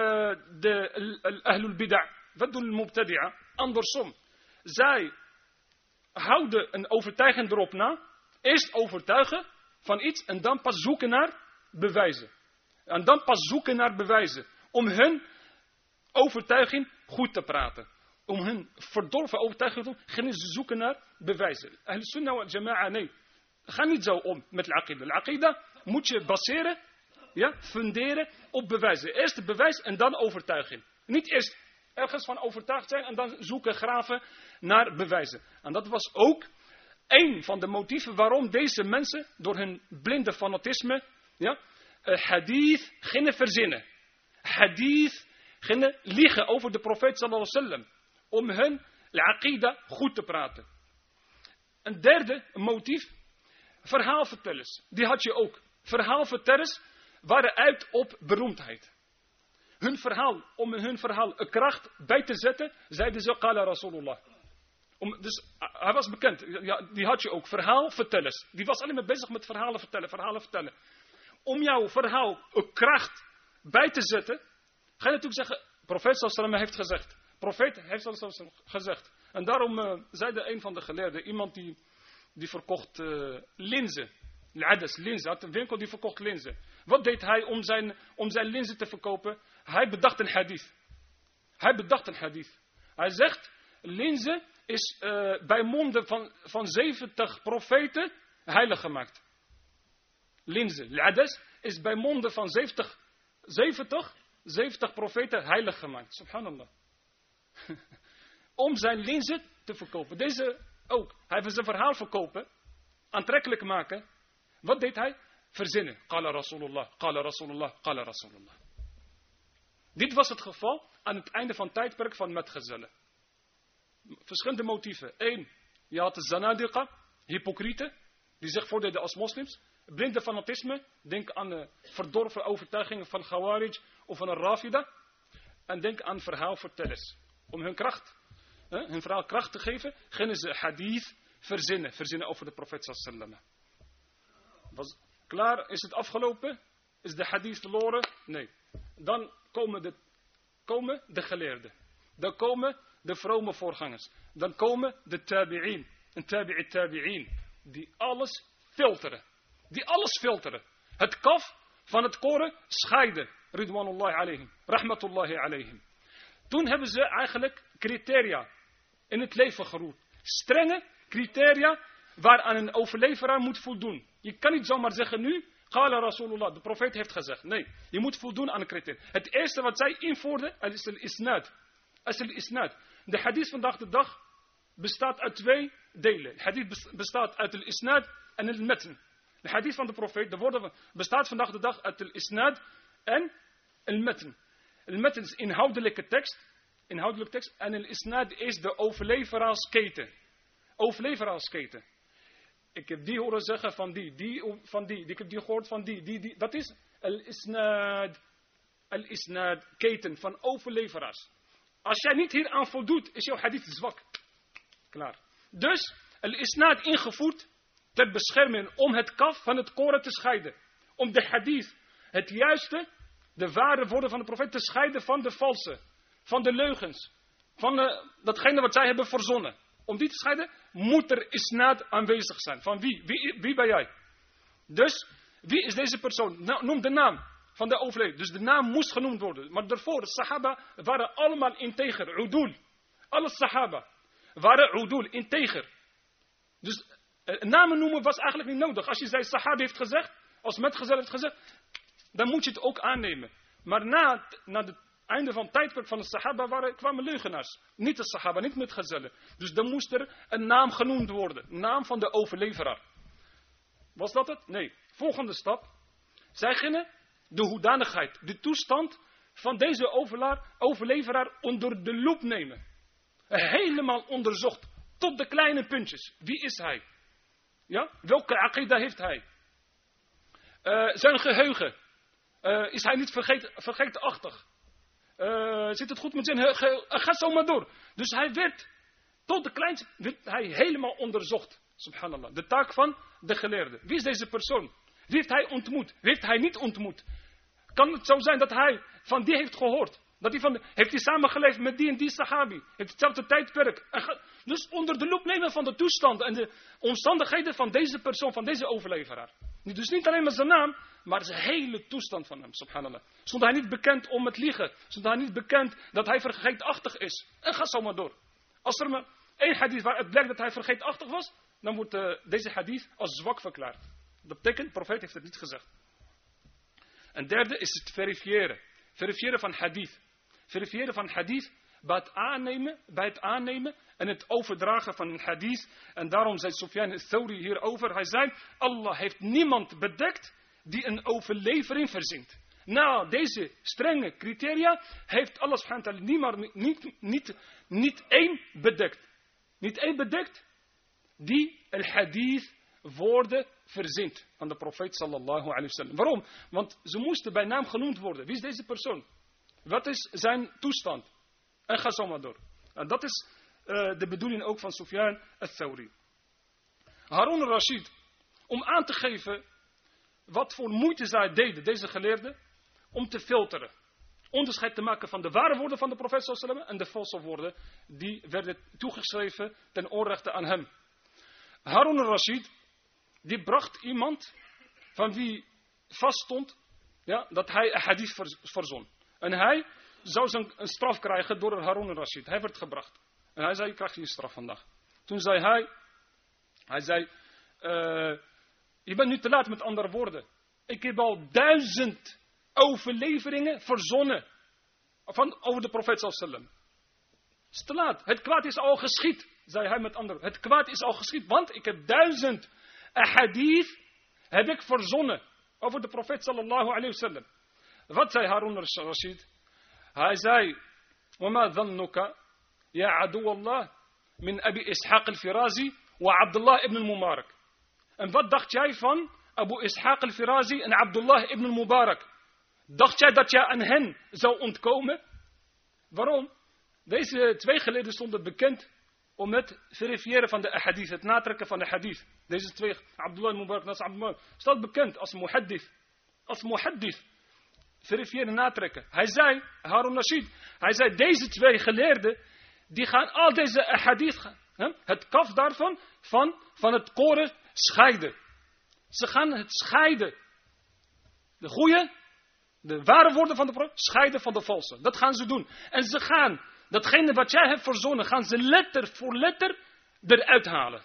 de Ahlul Bid'ah? Wat doen de Mubtadi'a? Andersom. Zij houden een overtuiging erop na. Eerst overtuigen van iets. En dan pas zoeken naar bewijzen. En dan pas zoeken naar bewijzen. Om hun overtuiging goed te praten. Om hun verdorven overtuiging te doen, gaan ze zoeken naar bewijzen. Ahl Sunnah wal Jama'a, nee. Ga niet zo om met al-Aqida. Al-Aqida moet je baseren, ja, funderen op bewijzen. Eerst het bewijs en dan overtuiging. Niet eerst ergens van overtuigd zijn en dan zoeken, graven naar bewijzen. En dat was ook een van de motieven waarom deze mensen door hun blinde fanatisme, ja, hadith gingen verzinnen. Hadith gingen liegen over de profeet sallallahu alaihi wasallam. Om hun al-Aqida goed te praten. Een derde motief. Verhaalvertellers. Die had je ook. Verhaalvertellers waren uit op beroemdheid. Hun verhaal, om hun verhaal een kracht bij te zetten, zeiden ze, qala Rasulullah. Om, dus hij was bekend. Ja, die had je ook. Verhaalvertellers. Die was alleen maar bezig met verhalen vertellen. Verhalen vertellen. Om jouw verhaal een kracht bij te zetten, ga je natuurlijk zeggen, profeet sallallahu alaihi wasallam heeft gezegd. Profeet heeft sallallahu alaihi wasallam gezegd. En daarom uh, zeide een van de geleerden, iemand die, die verkocht uh, linzen. Al-Adas, linzen. Had een winkel die verkocht linzen. Wat deed hij om zijn, om zijn linzen te verkopen? Hij bedacht een hadith. Hij bedacht een hadith. Hij zegt, linzen is uh, bij monden van, van zeventig profeten heilig gemaakt. Linzen. Al-Adas is bij monden van zeventig, zeventig, zeventig profeten heilig gemaakt. Subhanallah. Om zijn linzen te verkopen. Deze ook. Hij wil zijn verhaal verkopen. Aantrekkelijk maken. Wat deed hij? Verzinnen. Qala Rasulullah, qala Rasulullah, qala Rasulullah. Dit was het geval aan het einde van het tijdperk van metgezellen. Verschillende motieven. Eén, Je had de zanadiqa, hypocrieten, die zich voordeden als moslims. Blinde fanatisme, denk aan de verdorven overtuigingen van Khawarij of van een Rafida. En denk aan verhaalvertellers. Om hun kracht, hè, hun verhaal kracht te geven, gingen ze hadith verzinnen. Verzinnen over de profeet sallallahu alaihi wasallam. Was klaar? Is het afgelopen? Is de hadith verloren? Nee. Dan komen de, komen de geleerden. Dan komen de vrome voorgangers. Dan komen de tabi'in. En tabi'i tabi'in. Die alles filteren. Die alles filteren. Het kaf van het koren scheiden. Ridwanullahi alayhim. Rahmatullahi alayhim. Toen hebben ze eigenlijk criteria in het leven geroerd. Strenge criteria waaraan een overleveraar moet voldoen. Je kan niet zomaar zeggen nu, Qala Rasulullah, de profeet heeft gezegd. Nee, je moet voldoen aan de criteria. Het eerste wat zij invoerden, is al-isnad. Is al-isnad. De hadith vandaag de dag bestaat uit twee delen. De hadith bestaat uit al-isnad en al-matn. De hadith van de profeet, de woorden bestaat vandaag de dag uit al-isnad en al-matn. Al-matn is inhoudelijke tekst. Inhoudelijke tekst. En al-isnad is de overleveraarsketen. Overleveraarsketen. Ik heb die horen zeggen van die, die van die. Ik heb die gehoord van die, die, die. Dat is al-isnad. Al-isnad, keten van overleveraars. Als jij niet hier aan voldoet, is jouw hadith zwak. Klaar. Dus, al-isnad ingevoerd ter bescherming om het kaf van het koren te scheiden. Om de hadith, het juiste, de ware woorden van de profeet te scheiden van de valse. Van de leugens. Van de, datgene wat zij hebben verzonnen. Om die te scheiden, moet er isnad aanwezig zijn. Van wie? Wie, wie ben jij? Dus, wie is deze persoon? Nou, noem de naam van de overleden. Dus de naam moest genoemd worden. Maar daarvoor, de sahaba waren allemaal integer. Udul. Alle sahaba waren udul, integer. Dus, eh, namen noemen was eigenlijk niet nodig. Als je zei, sahaba heeft gezegd, als metgezel heeft gezegd, dan moet je het ook aannemen. Maar na, na het einde van het tijdperk van de sahaba waren, kwamen leugenaars. Niet de sahaba, niet metgezellen. Dus dan moest er een naam genoemd worden. Naam van de overleveraar. Was dat het? Nee. Volgende stap. Zij gingen de hoedanigheid, de toestand van deze overleveraar onder de loep nemen. Helemaal onderzocht. Tot de kleine puntjes. Wie is hij? Ja? Welke aqida heeft hij? Uh, zijn geheugen. Uh, is hij niet vergeet, vergeetachtig? Uh, zit het goed met zijn geheugen? Uh, ga zo maar door. Dus hij werd tot de kleinste, werd hij helemaal onderzocht. Subhanallah. De taak van de geleerde. Wie is deze persoon? Wie heeft hij ontmoet? Wie heeft hij niet ontmoet? Kan het zo zijn dat hij van die heeft gehoord? Dat hij van de, heeft hij samengeleefd met die en die sahabi? Heeft hetzelfde tijdperk? Ga, dus onder de loep nemen van de toestanden en de omstandigheden van deze persoon, van deze overleveraar. Dus niet alleen maar zijn naam, maar zijn hele toestand van hem, subhanallah. Stond hij niet bekend om het liegen? Stond hij niet bekend dat hij vergeetachtig is? En ga zo maar door. Als er maar één hadith waar het blijkt dat hij vergeetachtig was, dan wordt uh, deze hadith als zwak verklaard. Dat betekent, de profeet heeft het niet gezegd. En derde is het verifiëren. Verifiëren van hadith. Verifiëren van hadith bij het aannemen, bij het aannemen en het overdragen van een hadith. En daarom zei Sufyan al-Thawri hierover. Hij zei, Allah heeft niemand bedekt die een overlevering verzint. Nou, deze strenge criteria heeft Allah subhanahu wa ta'ala niet, niet, niet, niet één bedekt. Niet één bedekt die een hadith woorden verzint van de profeet sallallahu alayhi wa sallam. Waarom? Want ze moesten bij naam genoemd worden. Wie is deze persoon? Wat is zijn toestand? En ga zo maar door. En dat is uh, de bedoeling ook van Sufyan al-Thawri. Harun al-Rashid, om aan te geven wat voor moeite zij deden, deze geleerden, om te filteren. Onderscheid te maken van de ware woorden van de profeet sallallahu alayhi wa sallam en de valse woorden die werden toegeschreven ten onrechte aan hem. Harun al-Rashid, die bracht iemand van wie vaststond ja, dat hij een hadith verzon. En hij zou zijn een straf krijgen door Harun al-Rashid. Hij werd gebracht. En hij zei, je krijgt je straf vandaag. Toen zei hij, hij zei, uh, je bent nu te laat met andere woorden. Ik heb al duizend overleveringen verzonnen van, over de profeet sallallahu alayhi wa sallam. Het is te laat. Het kwaad is al geschied, zei hij met anderen. Het kwaad is al geschied, want ik heb duizend hadith heb ik verzonnen over de profeet sallallahu alayhi wa sallam. Wat zei Harun al-Rashid? Hij zei, وَمَا ظَنُّكَ يَا عَدُوَ اللَّهِ min Abi Ishaq al-Firazi wa Abdullah ibn al-Mubarak. En wat dacht jij van Abu Ishaq al-Firazi en Abdullah ibn al-Mubarak? Dacht jij dat jij aan hen zou ontkomen? Waarom? Deze twee geleerden stonden bekend om het verifiëren van de ahadith, het natrekken van de hadith. Deze twee, Abdullah al-Mubarak en Abdullah, staat bekend als muhaddith. Als muhaddith. Verifiëren en natrekken. Hij zei, Harun Rashid, hij zei, deze twee geleerden, die gaan al deze ahadith, hè, het kaf daarvan, van, van het koren scheiden. Ze gaan het scheiden. De goede, de ware woorden van de profeet, scheiden van de valse. Dat gaan ze doen. En ze gaan, datgene wat jij hebt verzonnen, gaan ze letter voor letter eruit halen.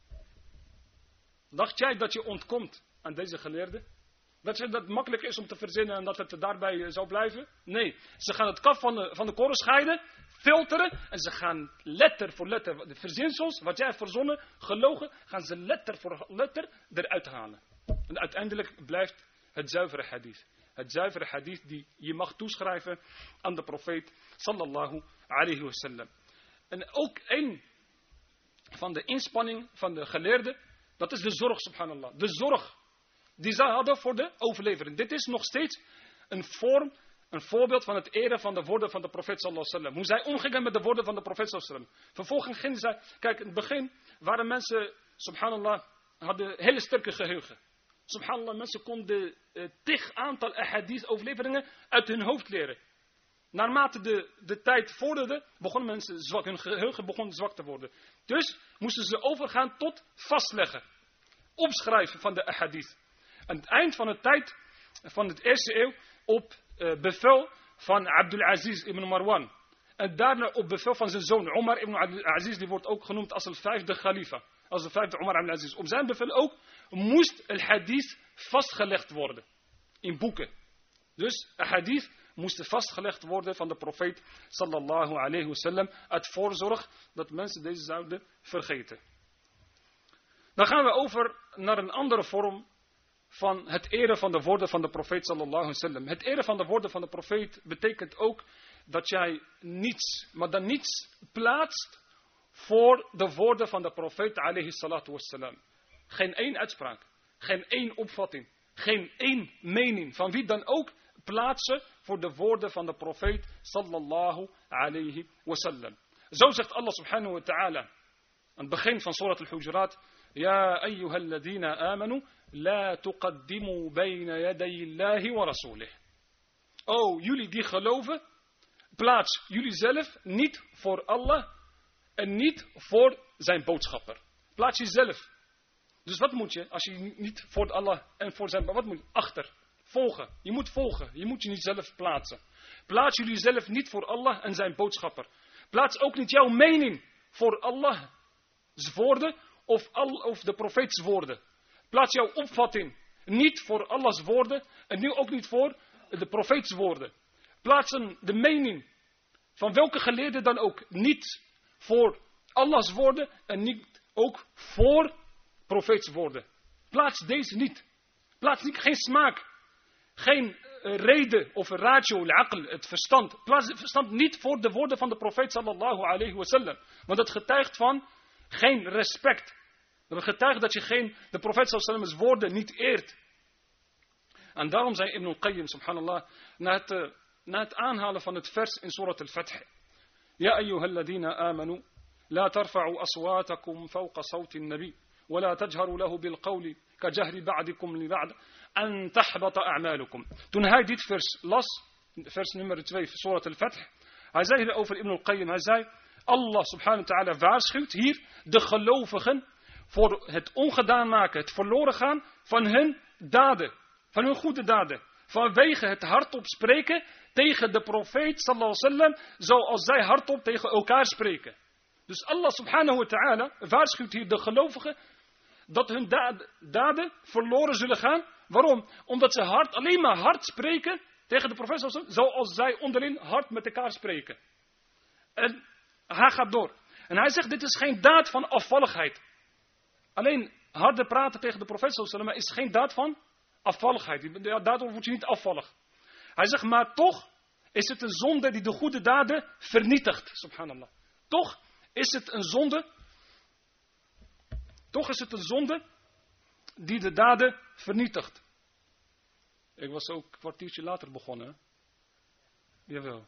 Dacht jij dat je ontkomt aan deze geleerden? Dat het makkelijk is om te verzinnen en dat het daarbij zou blijven? Nee, ze gaan het kaf van de, van de koren scheiden, filteren en ze gaan letter voor letter, de verzinsels, wat jij hebt verzonnen, gelogen, gaan ze letter voor letter eruit halen. En uiteindelijk blijft het zuivere hadith. Het zuivere hadith die je mag toeschrijven aan de profeet sallallahu alayhi wasallam. En ook een van de inspanning van de geleerden, dat is de zorg, subhanallah. De zorg die zij hadden voor de overlevering. Dit is nog steeds een vorm, een voorbeeld van het eren van de woorden van de profeet sallallahu alaihi wasallam. Hoe zij omgingen met de woorden van de profeet sallallahu alaihi wasallam. Vervolgens gingen zij, kijk in het begin waren mensen, subhanallah, hadden hele sterke geheugen. Subhanallah, mensen konden uh, tig aantal ahadith overleveringen uit hun hoofd leren. Naarmate de, de tijd vorderde, begonnen mensen zwak, hun geheugen begon zwak te worden. Dus moesten ze overgaan tot vastleggen. Opschrijven van de ahadith. Aan het eind van de tijd van de eerste eeuw op uh, bevel van Abdul Aziz ibn Marwan. En daarna op bevel van zijn zoon Omar ibn Abdul Aziz, die wordt ook genoemd als de vijfde khalifa. Als de vijfde Omar ibn Aziz. Op zijn bevel ook moest het hadith vastgelegd worden. In boeken. Dus het hadith moest vastgelegd worden van de profeet sallallahu alayhi wasallam. Uit voorzorg dat mensen deze zouden vergeten. Dan gaan we over naar een andere vorm van het eren van de woorden van de profeet sallallahu alayhi wasallam. Het eren van de woorden van de profeet betekent ook dat jij niets, maar dan niets plaatst voor de woorden van de profeet alayhi salatu wassalam. Geen één uitspraak, geen één opvatting, geen één mening van wie dan ook plaatsen voor de woorden van de profeet sallallahu alayhi wasallam. Zo zegt Allah subhanahu wa ta'ala aan het begin van Surat al-Hujurat: Ja ayyuhalladina amanu la tuqaddimu bayna yaday Allahi wa rasulih. Oh, jullie die geloven, plaats jullie zelf niet voor Allah en niet voor zijn boodschapper. Plaats jezelf. Dus wat moet je als je niet voor Allah en voor zijn, wat moet je? Achter. Volgen. Je moet volgen. Je moet je niet zelf plaatsen. Plaats jullie zelf niet voor Allah en zijn boodschapper. Plaats ook niet jouw mening voor Allah's woorden of, al, of de profeets woorden. Plaats jouw opvatting niet voor Allah's woorden en nu ook niet voor de profeets woorden. Plaatsen de mening van welke geleerde dan ook niet voor Allah's woorden en niet ook voor profeets woorden. Plaats deze niet. Plaats niet, geen smaak, geen uh, reden of ratio, al-aql, het verstand. Plaats het verstand niet voor de woorden van de profeet sallallahu alayhi wasallam. Want dat getuigt van geen respect. Dat getuigt dat je geen, de profeet sallallahu alayhi wasallam's woorden niet eert. En daarom zei Ibn al-Qayyim, subhanallah, na het, uh, na het aanhalen van het vers in Surat al-Fath. Ja ayyuhalladina amanu, la tarfa'u aswatakum fawqa sawti an-nabi. ولا تجهروا له بالقول كجهر بعضكم لبعض أن تحبط أعمالكم. Toen hij dit vers las, vers nummer twee, Surat al-Fath, hij zei hier over Ibn al-Qayyim, hij zei, Allah subhanahu wa ta'ala waarschuwt hier de gelovigen voor het ongedaan maken, het verloren gaan van hun daden, van hun goede daden. Vanwege het hardop spreken tegen de profeet sallallahu alaihi wasallam, zoals zij hardop tegen elkaar spreken. Dus Allah subhanahu wa ta'ala waarschuwt hier de gelovigen dat hun daden verloren zullen gaan. Waarom? Omdat ze hard, alleen maar hard spreken tegen de profeet sallallahu alaihi wasallam, zoals zij onderin hard met elkaar spreken. En hij gaat door. En hij zegt, dit is geen daad van afvalligheid. Alleen harde praten tegen de profeet sallallahu alaihi wasallam is geen daad van afvalligheid. Daardoor word je niet afvallig. Hij zegt, maar toch is het een zonde die de goede daden vernietigt. Subhanallah. Toch is het een zonde. Toch is het een zonde die de daden vernietigt. Ik was ook een kwartiertje later begonnen. Hè? Jawel.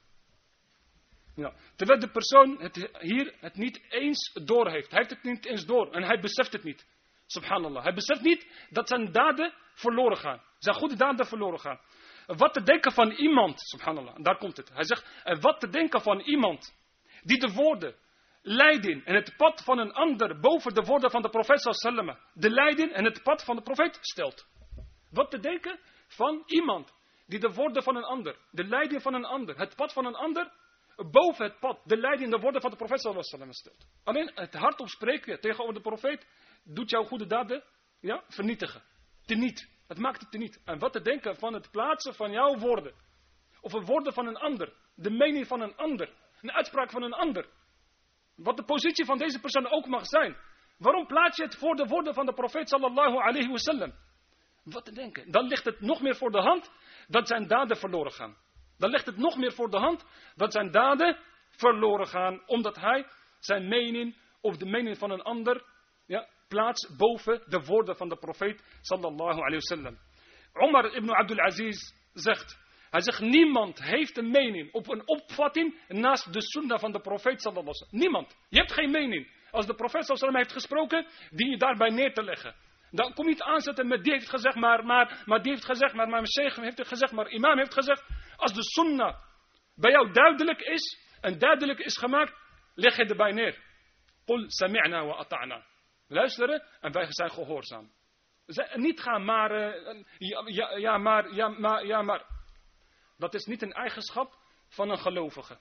Ja. Terwijl de persoon het hier het niet eens door heeft. Hij heeft het niet eens door en hij beseft het niet. Subhanallah. Hij beseft niet dat zijn daden verloren gaan. Zijn goede daden verloren gaan. Wat te denken van iemand, subhanallah, daar komt het. Hij zegt, wat te denken van iemand die de woorden, leiding en het pad van een ander boven de woorden van de profeet sallallahu alaihi wasallam, de leiding en het pad van de profeet stelt. Wat te denken van iemand die de woorden van een ander, de leiding van een ander, het pad van een ander, boven het pad, de leiding en de woorden van de profeet sallallahu alaihi wasallam stelt. Alleen het hardop spreken tegenover de profeet doet jouw goede daden ja, vernietigen. Teniet. Het maakt het teniet. En wat te denken van het plaatsen van jouw woorden. Of het woorden van een ander. De mening van een ander. Een uitspraak van een ander. Wat de positie van deze persoon ook mag zijn. Waarom plaats je het voor de woorden van de profeet sallallahu alaihi wasallam? Wat te denken. Dan ligt het nog meer voor de hand dat zijn daden verloren gaan. Dan ligt het nog meer voor de hand dat zijn daden verloren gaan. Omdat hij zijn mening of de mening van een ander ja, plaats boven de woorden van de profeet sallallahu alaihi wasallam. Omar ibn Abdul Aziz zegt. Hij zegt niemand heeft een mening op een opvatting naast de sunnah van de profeet sallallahu alaihi wasallam. Niemand. Je hebt geen mening. Als de profeet sallallahu alaihi wasallam heeft gesproken, dien je daarbij neer te leggen. Dan kom je niet aanzetten met die heeft gezegd, maar, maar, maar die heeft gezegd, maar mijn sheikh heeft het gezegd, maar imam heeft gezegd. Als de sunnah bij jou duidelijk is en duidelijk is gemaakt, leg je erbij neer. Qul sami'na wa ata'na. Luisteren en wij zijn gehoorzaam. Niet gaan maar, uh, ja, ja, ja maar, ja maar, ja maar. Dat is niet een eigenschap van een gelovige.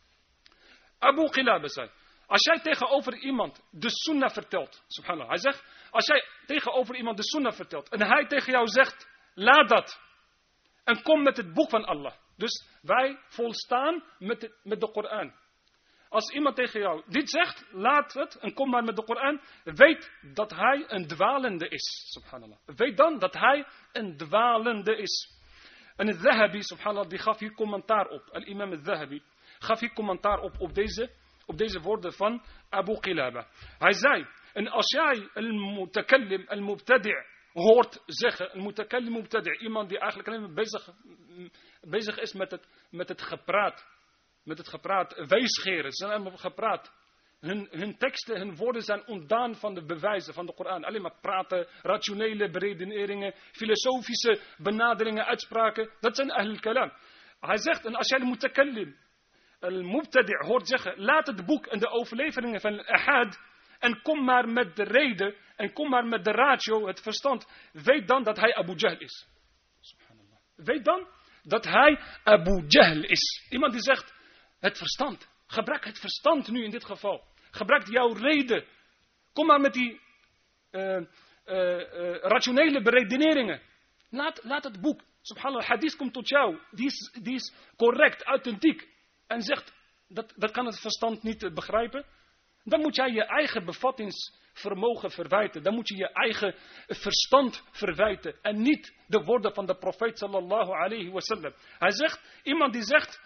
Abu Qilaba zei, als jij tegenover iemand de sunnah vertelt, subhanallah, hij zegt, als jij tegenover iemand de sunnah vertelt en hij tegen jou zegt, laat dat en kom met het boek van Allah. Dus wij volstaan met de, met de Koran. Als iemand tegen jou dit zegt, laat het en kom maar met de Koran. Weet dat hij een dwalende is. Subhanallah. Weet dan dat hij een dwalende is. En het Zahabi, subhanallah, die gaf hier commentaar op. Al-imam al-Zahabi gaf hier commentaar op op deze, op deze woorden van Abu Qilaba. Hij zei, en als jij al-mutakallim, al-mubtadi' hoort zeggen, al-mutakallim, mubtadi' iemand die eigenlijk alleen bezig, bezig is met het, met het gepraat. Met het gepraat, wijsgeren, ze zijn allemaal gepraat. Hun, hun teksten, hun woorden zijn ontdaan van de bewijzen van de Koran. Alleen maar praten, rationele beredeneringen, filosofische benaderingen, uitspraken. Dat zijn ahl kalam. Hij zegt, en als jij de mutakallim, al-mubtadi' hoort zeggen, laat het boek en de overleveringen van al-ahad en kom maar met de reden en kom maar met de ratio, het verstand. Weet dan dat hij Abu Jahl is. Subhanallah. Weet dan dat hij Abu Jahl is. Iemand die zegt, het verstand. Gebruik het verstand nu in dit geval. Gebruik jouw reden. Kom maar met die uh, uh, uh, rationele beredeneringen. Laat, laat het boek. Subhanallah, hadith komt tot jou. Die is, die is correct, authentiek. En zegt, dat, dat kan het verstand niet uh, begrijpen. Dan moet jij je eigen bevattingsvermogen verwijten. Dan moet je je eigen verstand verwijten. En niet de woorden van de profeet sallallahu alaihi wasallam. Hij zegt, iemand die zegt,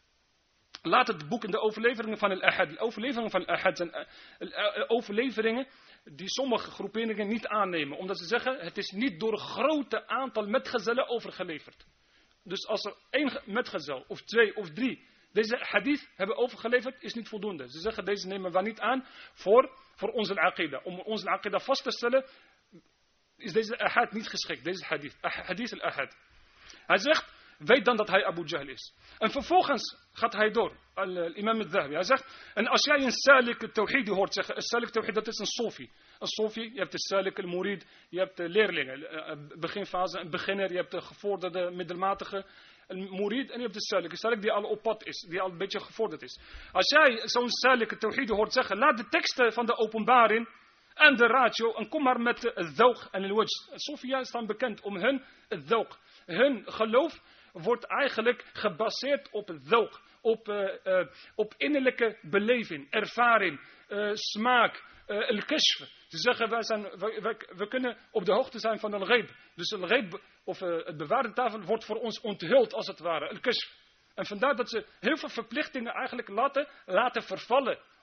laat het boek en de overleveringen van al-ahad. Die overleveringen van al-ahad zijn uh, overleveringen die sommige groeperingen niet aannemen. Omdat ze zeggen, het is niet door een grote aantal metgezellen overgeleverd. Dus als er één metgezel of twee of drie deze hadith hebben overgeleverd, is niet voldoende. Ze zeggen, deze nemen we niet aan voor, voor onze al-aqidah. Om onze al-aqidah vast te stellen, is deze ahad niet geschikt. Deze hadith, hadith al-ahad. Hij zegt, weet dan dat hij Abu Jahl is. En vervolgens gaat hij door. Al-imam al-Zahabi. Hij zegt, en als jij een salik tawhidi hoort zeggen, een salik tawhid, dat is een sofi. Een sofi, je hebt de salik al-murid, je hebt de leerlingen, beginfase, een beginner, je hebt de gevorderde, middelmatige, een murid en je hebt de salik. Een salik die al op pad is, die al een beetje gevorderd is. Als jij zo'n salik tawhidi hoort zeggen, laat de teksten van de openbaring en de ratio en kom maar met het dhawq en el-wajh. Sofia staan bekend om hun het dhawq. Hun geloof wordt eigenlijk gebaseerd op het dhawq, op, uh, uh, op innerlijke beleving, ervaring, uh, smaak, uh, al-kashf. Ze zeggen, wij, zijn, wij, wij, wij kunnen op de hoogte zijn van al-ghaib. Dus al-ghaib, of uh, het bewaarde tafel, wordt voor ons onthuld als het ware, al-kashf. En vandaar dat ze heel veel verplichtingen eigenlijk laten, laten vervallen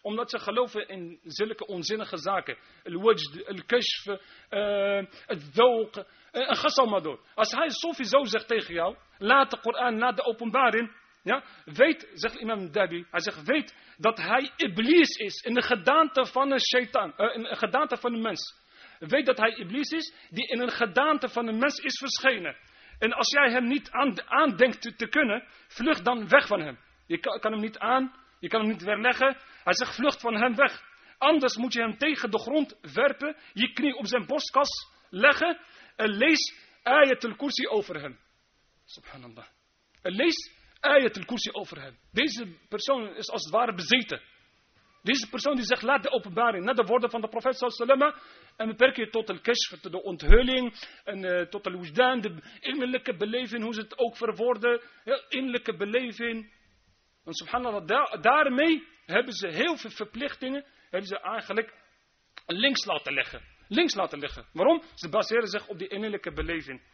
Omdat ze geloven in zulke onzinnige zaken. Al-wajd, al-kashf, uh, het dhawq, uh, en ga zo maar door. Als hij Sofi zo zegt tegen jou, laat de Koran, laat de openbaring. Ja, weet, zegt imam Dabi, hij zegt, weet dat hij Iblis is in de gedaante van een shaitaan, uh, in een gedaante van een mens. Weet dat hij Iblis is die in een gedaante van een mens is verschenen. En als jij hem niet aan, aandenkt te, te kunnen, vlucht dan weg van hem. Je kan, kan hem niet aan, je kan hem niet weerleggen. Hij zegt, vlucht van hem weg. Anders moet je hem tegen de grond werpen, je knie op zijn borstkas leggen en lees ayat al-kursi over hem. Subhanallah. En lees ayat al-kursi over hem. Deze persoon is als het ware bezeten. Deze persoon die zegt, laat de openbaring, naar de woorden van de profeet sallallahu en beperk je tot de kashf, tot de onthulling, en uh, tot de wujdan, de innerlijke beleving, hoe ze het ook verwoorden, ja, innerlijke beleving. Want subhanallah, da daarmee hebben ze heel veel verplichtingen, hebben ze eigenlijk links laten leggen. Links laten leggen. Waarom? Ze baseren zich op die innerlijke beleving.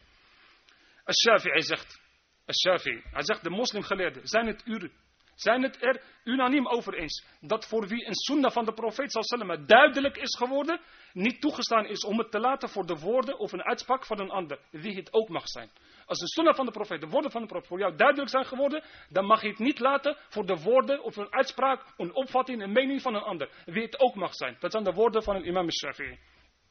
Al-Shafi'i zegt, Al-Shafi'i, hij zegt, de moslimgeleerden, zijn het uren, zijn het er unaniem over eens dat voor wie een sunnah van de profeet sallallahu alaihi wasallam duidelijk is geworden, niet toegestaan is om het te laten voor de woorden of een uitspraak van een ander, wie het ook mag zijn. Als de sunnah van de profeet, de woorden van de profeet voor jou duidelijk zijn geworden, dan mag je het niet laten voor de woorden of een uitspraak, een opvatting, een mening van een ander, wie het ook mag zijn. Dat zijn de woorden van een imam al-Shafi'i.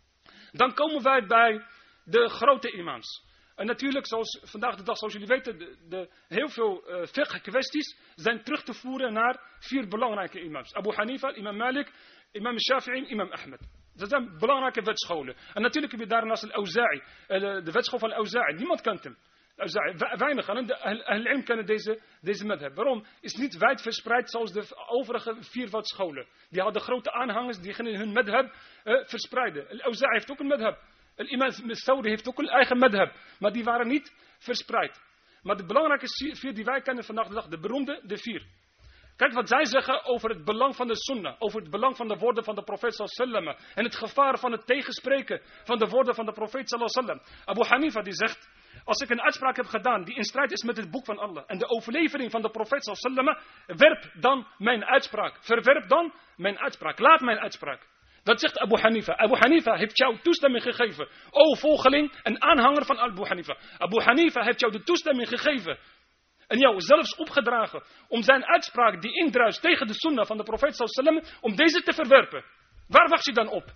Dan komen wij bij de grote imams. En natuurlijk, zoals vandaag de dag, zoals jullie weten, de, de, heel veel uh, fiqh kwesties zijn terug te voeren naar vier belangrijke imams. Abu Hanifa, imam Malik, imam Shafi'i en imam Ahmed. Dat zijn belangrijke wetscholen. En natuurlijk heb je daarnaast al-Awza'i, uh, de, de wetschool van al-Awza'i. Niemand kent hem. Weinig aan. De Ahl-Ilm kennen deze, deze madhab. Waarom? Is niet wijd verspreid zoals de overige vier wetscholen. Die hadden grote aanhangers, die gingen hun madhab uh, verspreiden. Al-Awza'i heeft ook een madhab. Imam Thawri heeft ook een eigen madhab. Maar die waren niet verspreid. Maar de belangrijke vier die wij kennen vandaag de dag, de beroemde, de vier. Kijk wat zij zeggen over het belang van de sunnah. Over het belang van de woorden van de profeet sallallahu alaihi wasallam. En het gevaar van het tegenspreken van de woorden van de profeet sallallahu alaihi wasallam. Abu Hanifa die zegt, als ik een uitspraak heb gedaan die in strijd is met het boek van Allah. En de overlevering van de profeet sallallahu alaihi wasallam. Werp dan mijn uitspraak. Verwerp dan mijn uitspraak. Laat mijn uitspraak. Dat zegt Abu Hanifa. Abu Hanifa heeft jou toestemming gegeven. O volgeling en aanhanger van Abu Hanifa. Abu Hanifa heeft jou de toestemming gegeven. En jou zelfs opgedragen. Om zijn uitspraak die indruist tegen de sunnah van de profeet sallallahu alaihi wasallam. Om deze te verwerpen. Waar wacht je dan op?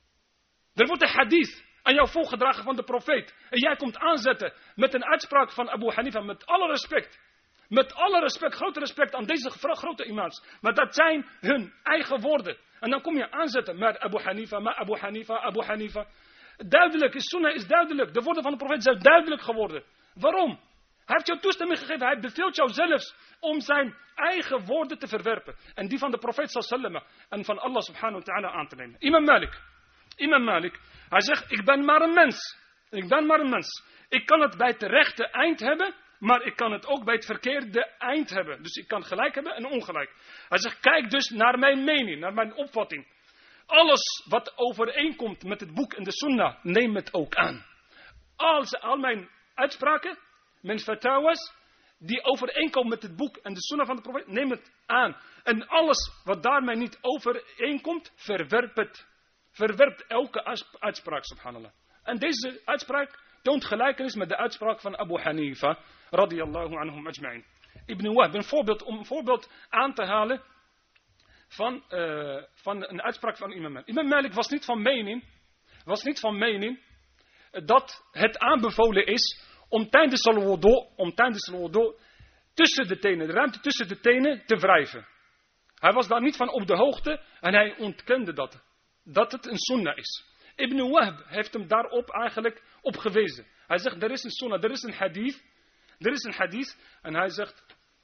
Er wordt een hadith aan jou voorgedragen van de profeet. En jij komt aanzetten met een uitspraak van Abu Hanifa. Met alle respect. Met alle respect. Grote respect aan deze grote imams. Maar dat zijn hun eigen woorden. En dan kom je aanzetten met Abu Hanifa, met Abu Hanifa, Abu Hanifa. Duidelijk, is sunnah is duidelijk. De woorden van de profeet zijn duidelijk geworden. Waarom? Hij heeft jou toestemming gegeven. Hij beveelt jou zelfs om zijn eigen woorden te verwerpen. En die van de profeet sallallahu alaihi wasallam en van Allah subhanahu wa ta'ala aan te nemen. Imam Malik. Imam Malik. Hij zegt, ik ben maar een mens. Ik ben maar een mens. Ik kan het bij het rechte eind hebben. Maar ik kan het ook bij het verkeerde eind hebben. Dus ik kan gelijk hebben en ongelijk. Hij zegt, kijk dus naar mijn mening, naar mijn opvatting. Alles wat overeenkomt met het boek en de sunnah, neem het ook aan. Al, al mijn uitspraken, mijn fatawas, die overeenkomen met het boek en de sunnah van de profeet, neem het aan. En alles wat daarmee niet overeenkomt, verwerp het. Verwerp elke uitspraak, subhanallah. En deze uitspraak toont gelijkenis met de uitspraak van Abu Hanifa, radiyallahu anhum ajma'in. Ibn Wahb, een voorbeeld, om een voorbeeld aan te halen van, uh, van een uitspraak van Imam Malik. Imam Malik was niet van mening, was niet van mening dat het aanbevolen is om tijdens al-wudu, om tijdens al-wudu tussen de tenen, de ruimte tussen de tenen te wrijven. Hij was daar niet van op de hoogte en hij ontkende dat, dat het een sunnah is. Ibn Wahb heeft hem daarop eigenlijk op gewezen. Hij zegt, er is een sunnah, er is een hadith. Er is een hadith. En hij zegt...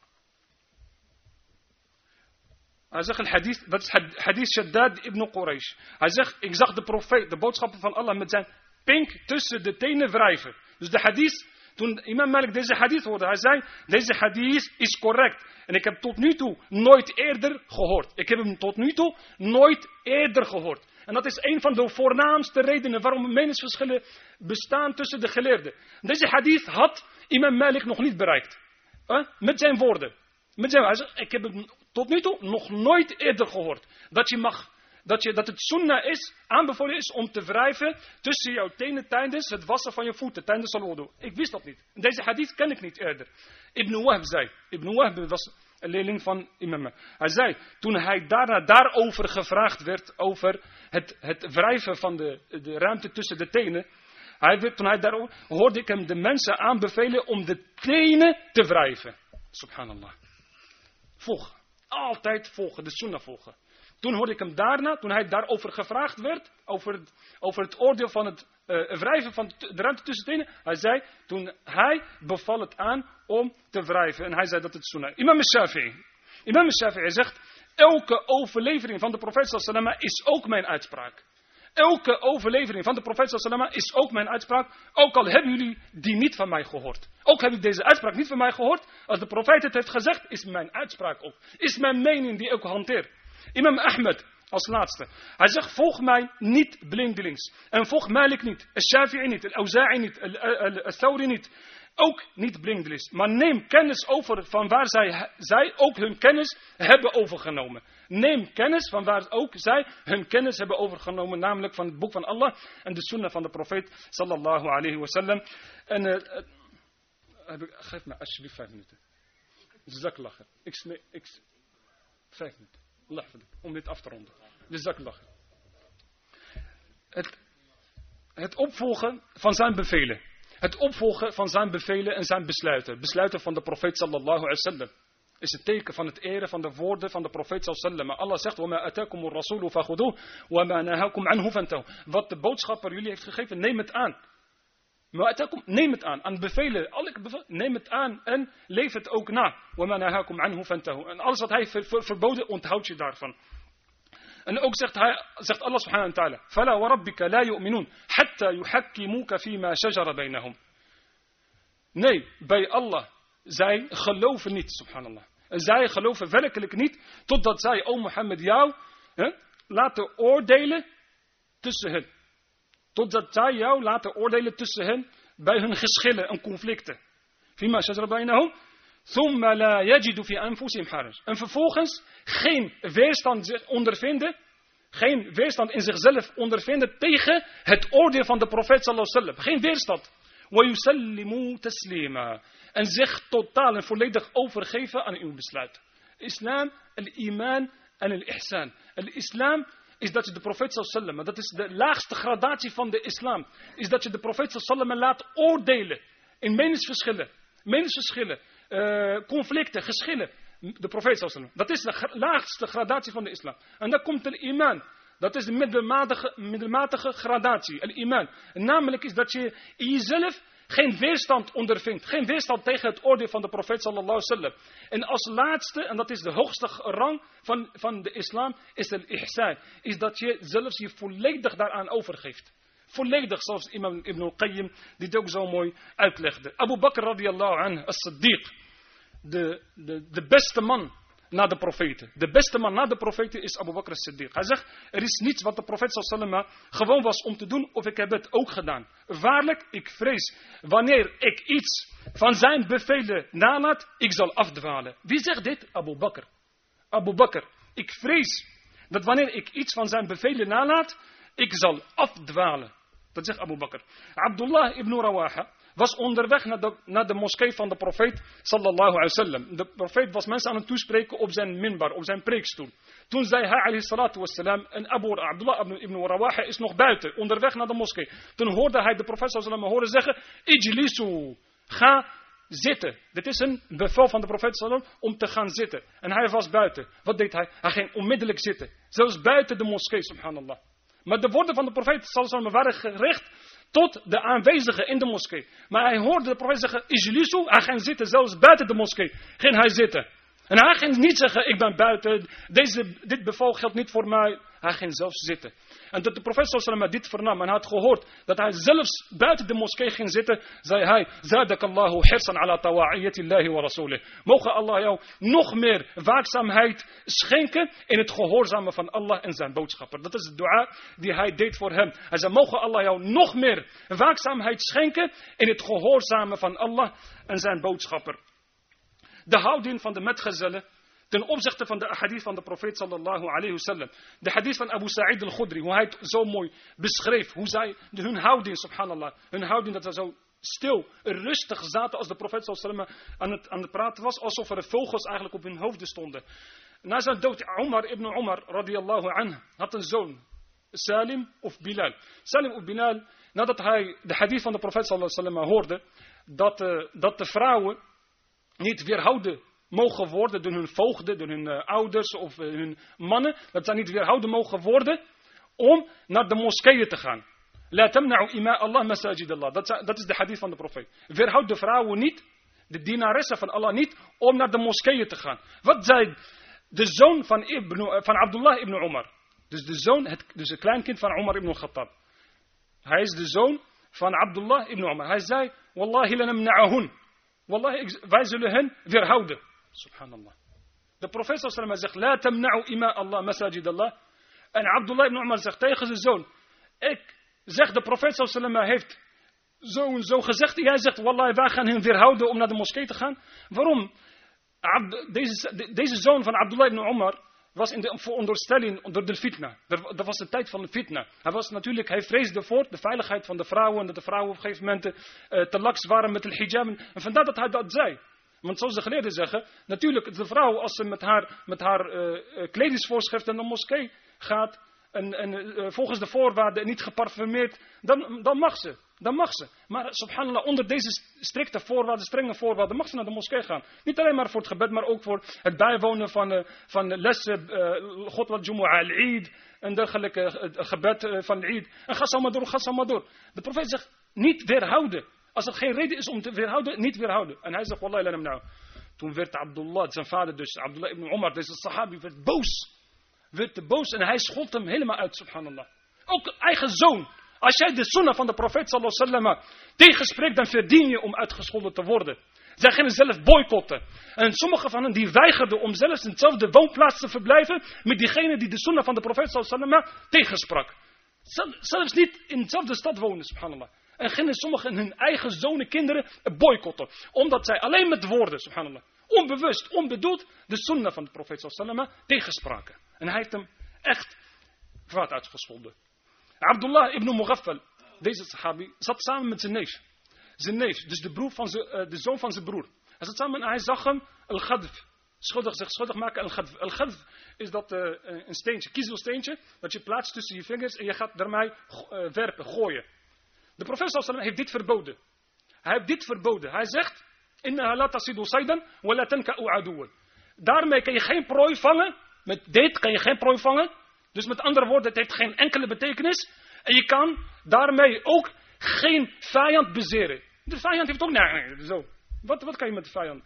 Hij zegt een hadith, dat is hadith Shaddad ibn Quraysh. Hij zegt, ik zag de profeet, de boodschapper van Allah met zijn pink tussen de tenen wrijven. Dus de hadith, toen Imam Malik deze hadith hoorde, hij zei, deze hadith is correct. En ik heb tot nu toe nooit eerder gehoord. Ik heb hem tot nu toe nooit eerder gehoord. En dat is een van de voornaamste redenen waarom meningsverschillen bestaan tussen de geleerden. Deze hadith had Imam Malik nog niet bereikt. Eh? Met zijn woorden. Met zijn, hij zegt, ik heb hem Tot nu toe nog nooit eerder gehoord. Dat je mag, dat, je, dat het sunnah is, aanbevolen is om te wrijven tussen jouw tenen tijdens het wassen van je voeten, tijdens al-wudu. Ik wist dat niet. Deze hadith ken ik niet eerder. Ibn Wahb zei, Ibn Wahb was een leerling van imam. Hij zei, toen hij daarna daarover gevraagd werd, over het, het wrijven van de, de ruimte tussen de tenen. Hij werd, toen hij daarover, hoorde ik hem de mensen aanbevelen om de tenen te wrijven. Subhanallah. Volgen. Altijd volgen, de sunnah volgen. Toen hoorde ik hem daarna, toen hij daarover gevraagd werd, over het, over het oordeel van het uh, wrijven van de ruimte tussen de tenen. Hij zei, toen hij beval het aan om te wrijven. En hij zei dat het sunnah. Imam al-Shafi'i. Imam al-Shafi'i zegt, elke overlevering van de profeet sallallahu alaihi wasallam is ook mijn uitspraak. Elke overlevering van de profeet sallallahu alaihi wasallam is ook mijn uitspraak. Ook al hebben jullie die niet van mij gehoord. Ook heb ik deze uitspraak niet van mij gehoord. Als de profeet het heeft gezegd, is mijn uitspraak ook. Is mijn mening die ik hanteer. Imam Ahmed, als laatste. Hij zegt, volg mij niet blindelings. En volg Malik niet. Al-Shafi'i niet. Al-Auza'i niet. Al-Thawri niet. Ook niet blindelings. Maar neem kennis over van waar zij, zij ook hun kennis hebben overgenomen. Neem kennis van waar ook zij hun kennis hebben overgenomen. Namelijk van het boek van Allah en de sunnah van de profeet sallallahu alayhi wa sallam. En uh, uh, geef me alsjeblieft vijf minuten. Jazakallah. Ik smeek. Ik, vijf minuten. Allah, om dit af te ronden. Jazakallah. Het, het opvolgen van zijn bevelen. Het opvolgen van zijn bevelen en zijn besluiten. Besluiten van de profeet sallallahu alaihi wasallam. Is het teken van het eren van de woorden van de profeet sallallahu alaihi wasallam. Allah zegt, وَمَا أَتَاكُمُ الرَّسُولُ فَخُذُوهُ وَمَا نَهَاكُمْ عَنْهُ فَانْتَهُوا. Wat de boodschapper jullie heeft gegeven, neem het aan. Neem het aan. Aan bevelen, alle bevelen, neem het aan en leef het ook na. وَمَا نَهَاكُمْ عَنْهُ فَانْتَهُوا. En alles wat hij ver, ver, verboden, onthoud je daarvan. En ook zegt, hij, zegt Allah subhanahu wa ta'ala, فَلَا وَرَبِّكَ لَا يُؤْمِنُونَ حَتَّى يُحَكِّمُوكَ فِيمَا شَجَرَ بَيْنَهُمْ. Nee, bij Allah, zij geloven niet, subhanallah. En zij geloven werkelijk niet, totdat zij, o Mohammed, jou hè, laten oordelen tussen hen. Totdat zij jou laten oordelen tussen hen, bij hun geschillen en conflicten. فِيمَا شَجَرَ بَيْنَهُمْ ثُمَّ لَا يَجِدُ فِي أَنفُسِهِمْ حَرَجًا. En vervolgens geen weerstand ondervinden, geen weerstand in zichzelf ondervinden tegen het oordeel van de profeet sallallahu alaihi wasallam. Geen weerstand. وَيُسَلِّمُوا تَسْلِيمًا. En zich totaal en volledig overgeven aan uw besluit. Islam, al-iman en al-ihsan. Al-islam is dat je de profeet sallallahu alaihi wasallam, dat is de laagste gradatie van de islam, is dat je de profeet sallallahu alaihi wasallam laat oordelen in meningsverschillen, meningsverschillen, uh, conflicten, geschillen. De profeet sallallahu alaihi wasallam. Dat is de laagste gradatie van de islam. En dan komt de iman. Dat is de middelmatige, middelmatige gradatie, al-iman. En namelijk is dat je in jezelf geen weerstand ondervindt. Geen weerstand tegen het oordeel van de profeet sallallahu alaihi wasallam. En als laatste, en dat is de hoogste rang van, van de islam, is al-ihsan. Is dat je zelfs je volledig daaraan overgeeft. Volledig, zoals imam Ibn al-Qayyim dit ook zo mooi uitlegde. Abu Bakr radiyallahu anhu, as-Siddiq. De, de, de beste man na de profeten. De beste man na de profeten is Abu Bakr as-Siddiq. Hij zegt, er is niets wat de profeet sallallahu alaihi wasallam gewoon was om te doen, of ik heb het ook gedaan. Waarlijk, ik vrees, wanneer ik iets van zijn bevelen nalaat, ik zal afdwalen. Wie zegt dit? Abu Bakr. Abu Bakr. Ik vrees dat wanneer ik iets van zijn bevelen nalaat, ik zal afdwalen. Dat zegt Abu Bakr. Abdullah ibn Rawaha was onderweg naar de, naar de moskee van de profeet sallallahu alaihi wasallam. De profeet was mensen aan het toespreken op zijn minbar, op zijn preekstoel. Toen zei hij alayhi salatu wassalam, en Abu Abdullah ibn Rawaha is nog buiten, onderweg naar de moskee. Toen hoorde hij de profeet sallallahu alaihi wasallam horen zeggen, ijlisu, ga zitten. Dit is een bevel van de profeet sallallahu alaihi wasallam om te gaan zitten. En hij was buiten. Wat deed hij? Hij ging onmiddellijk zitten. Zelfs buiten de moskee, subhanallah. Maar de woorden van de profeet sallallahu alaihi wasallam waren gericht tot de aanwezigen in de moskee. Maar hij hoorde de profeet zeggen, ijlisu, hij ging zitten, zelfs buiten de moskee. Ging hij zitten. En hij ging niet zeggen, ik ben buiten, deze, dit bevel geldt niet voor mij. Hij ging zelfs zitten. En dat de profeet sallallahu alaihi wasallam dit vernam en had gehoord dat hij zelfs buiten de moskee ging zitten, zei hij, zadakallahu hirsan ala tawa'iyatillahi wa rasulih. Mogen Allah jou nog meer waakzaamheid schenken in het gehoorzamen van Allah en zijn boodschapper. Dat is de dua die hij deed voor hem. Hij zei, mogen Allah jou nog meer waakzaamheid schenken in het gehoorzamen van Allah en zijn boodschapper. De houding van de metgezellen ten opzichte van de hadith van de profeet sallallahu alayhi wasallam. De hadith van Abu Sa'id al-Khudri, hoe hij het zo mooi beschreef. Hoe zij, hun houding, subhanallah. Hun houding dat ze zo stil, rustig zaten als de profeet sallallahu alayhi wasallam aan het, aan het praten was. Alsof er vogels eigenlijk op hun hoofden stonden. Na zijn dood, Umar ibn Umar radiyallahu anhu had een zoon. Salim of Bilal. Salim of Bilal, nadat hij de hadith van de profeet sallallahu alayhi wasallam hoorde. Dat, uh, dat de vrouwen niet weerhouden mogen worden door hun voogden, door hun uh, ouders of uh, hun mannen. Dat zij niet weerhouden mogen worden om naar de moskeeën te gaan. La tamna'u ima Allah masajid Allah. Dat, dat is de hadith van de profeet. Weerhoud de vrouwen niet, de dienaressen van Allah niet, om naar de moskeeën te gaan. Wat zei de zoon van, Ibn, van Abdullah ibn Umar. Dus de zoon, het, dus het kleinkind van Umar ibn Khattab. Hij is de zoon van Abdullah ibn Umar. Hij zei, wallahi lanamna'ahun. Wallahi, wij zullen hen weerhouden. Subhanallah. De profeet sallallahu alaihi wasallam zegt, la tamna'u ima Allah masajid Allah. En Abdullah ibn Umar zegt tegen zijn zoon, ik zeg, de profeet sallallahu alaihi wasallam heeft zo en zo gezegd. En jij zegt, wallahi, wij gaan hen weerhouden om naar de moskee te gaan. Waarom? Deze, deze zoon van Abdullah ibn Umar was in de veronderstelling door de fitna. Dat was de tijd van de fitna. Hij was natuurlijk, hij vreesde voor de veiligheid van de vrouwen. Dat de vrouwen op een gegeven moment uh, te laks waren met de hijab. En vandaar dat hij dat zei. Want zoals de geleerden zeggen, natuurlijk de vrouw als ze met haar, met haar uh, kledingsvoorschriften naar de moskee gaat. En, en uh, volgens de voorwaarden niet geparfumeerd, dan, dan mag ze. Dan mag ze. Maar subhanallah, onder deze strikte voorwaarden, strenge voorwaarden, mag ze naar de moskee gaan. Niet alleen maar voor het gebed, maar ook voor het bijwonen van, uh, van lessen, uh, God wat Jumu'ah al-Eid en dergelijke uh, gebed uh, van al-Eid. En ga zo maar door, ga zo maar door. De profeet zegt, niet weerhouden. Als er geen reden is om te weerhouden, niet weerhouden. En hij zegt, wallahi lanam nou. Toen werd Abdullah, zijn vader dus, Abdullah ibn Umar, deze sahabi, werd boos. Werd te boos en hij schold hem helemaal uit, subhanallah. Ook eigen zoon. Als jij de sunnah van de profeet sallallahu alaihi wasallam tegenspreekt, dan verdien je om uitgescholden te worden. Zij gingen zelf boycotten. En sommige van hen die weigerden om zelfs in hetzelfde woonplaats te verblijven met diegene die de sunnah van de profeet sallallahu alaihi wasallam tegensprak. Zelfs niet in dezelfde stad wonen, subhanallah. En gingen sommigen hun eigen zonen, kinderen boycotten. Omdat zij alleen met woorden, subhanallah, onbewust, onbedoeld, de sunnah van de profeet sallallahu alaihi wasallam tegenspraken. En hij heeft hem echt kwaad uitgescholden. Abdullah ibn Mughaffal, deze sahabi, zat samen met zijn neef. Zijn neef, dus de, broer van zijn, uh, de zoon van zijn broer. Hij zat samen en hij zag hem al-Ghadf. Schuldig, zich schuldig maken al-Ghadf. Al-Ghadf is dat uh, een steentje, kiezelsteentje, dat je plaatst tussen je vingers en je gaat daarmee uh, werpen, gooien. De profeet sallallahu alaihi wasallam heeft dit verboden. Hij heeft dit verboden. Hij zegt, innaha la tasidu saydan wa la tanka'u aduwan. Daarmee kan je geen prooi vangen. Met dit kan je geen prooi vangen. Dus met andere woorden, het heeft geen enkele betekenis. En je kan daarmee ook geen vijand bezeren. De vijand heeft ook... Nee, zo. Wat, wat kan je met de vijand?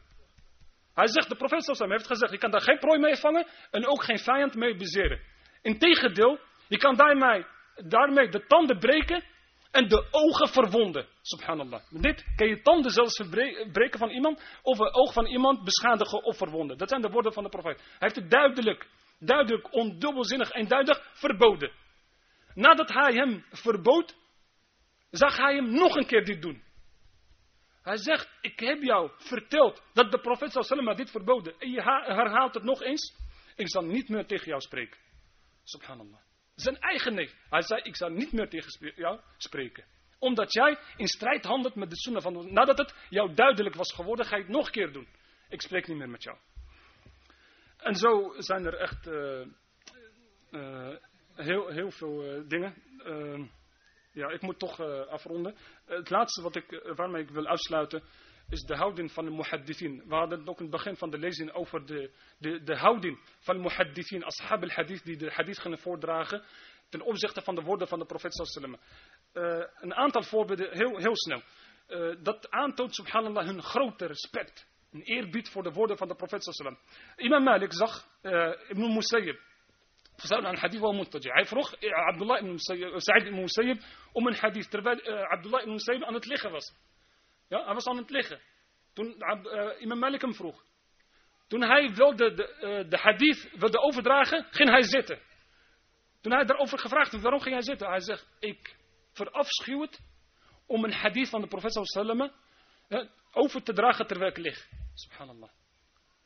Hij zegt, de profeet sallallahu alaihi wasallam heeft gezegd, je kan daar geen prooi mee vangen en ook geen vijand mee bezeren. Integendeel, je kan daarmee, daarmee de tanden breken en de ogen verwonden. Subhanallah. Met dit kan je tanden zelfs breken van iemand of het oog van iemand beschadigen of verwonden. Dat zijn de woorden van de profeet. Hij heeft het duidelijk, duidelijk, ondubbelzinnig en duidelijk verboden. Nadat hij hem verbood, zag hij hem nog een keer dit doen. Hij zegt, ik heb jou verteld dat de profeet sallallahu alaihi wasallam dit verboden. En je herhaalt het nog eens. Ik zal niet meer tegen jou spreken. Subhanallah. Zijn eigen neef. Hij zei, ik zal niet meer tegen jou spreken. Omdat jij in strijd handelt met de sunnah van... Nadat het jou duidelijk was geworden, ga je het nog een keer doen. Ik spreek niet meer met jou. En zo zijn er echt uh, uh, heel, heel veel uh, dingen. Uh, ja, ik moet toch uh, afronden. Uh, het laatste wat ik, uh, waarmee ik wil afsluiten is de houding van de muhaddithin. We hadden het ook in het begin van de lezing over de, de, de houding van de muhaddithin, ashab al-hadith, die de hadith gingen voordragen ten opzichte van de woorden van de profeet sallallahu alaihi wasallam. Uh, een aantal voorbeelden, heel, heel snel. Uh, dat aantoont, subhanallah, hun grote respect. Een eerbied voor de woorden van de profeet sallallahu alaihi wasallam. Imam Malik zag uh, Ibn Musayyib. Hij vroeg Abdullah ibn Sa'id ibn Musayyib om een hadith, terwijl uh, Abdullah ibn Musayyib aan het liggen was. Ja, hij was aan het liggen. Toen uh, Imam Malik hem vroeg. Toen hij wilde de, uh, de hadith wilde overdragen, ging hij zitten. Toen hij daarover gevraagd werd, waarom ging hij zitten? Hij zegt, ik verafschuw het om een hadith van de profeet sallallahu alaihi wasallam uh, over te dragen terwijl ik lig. Subhanallah.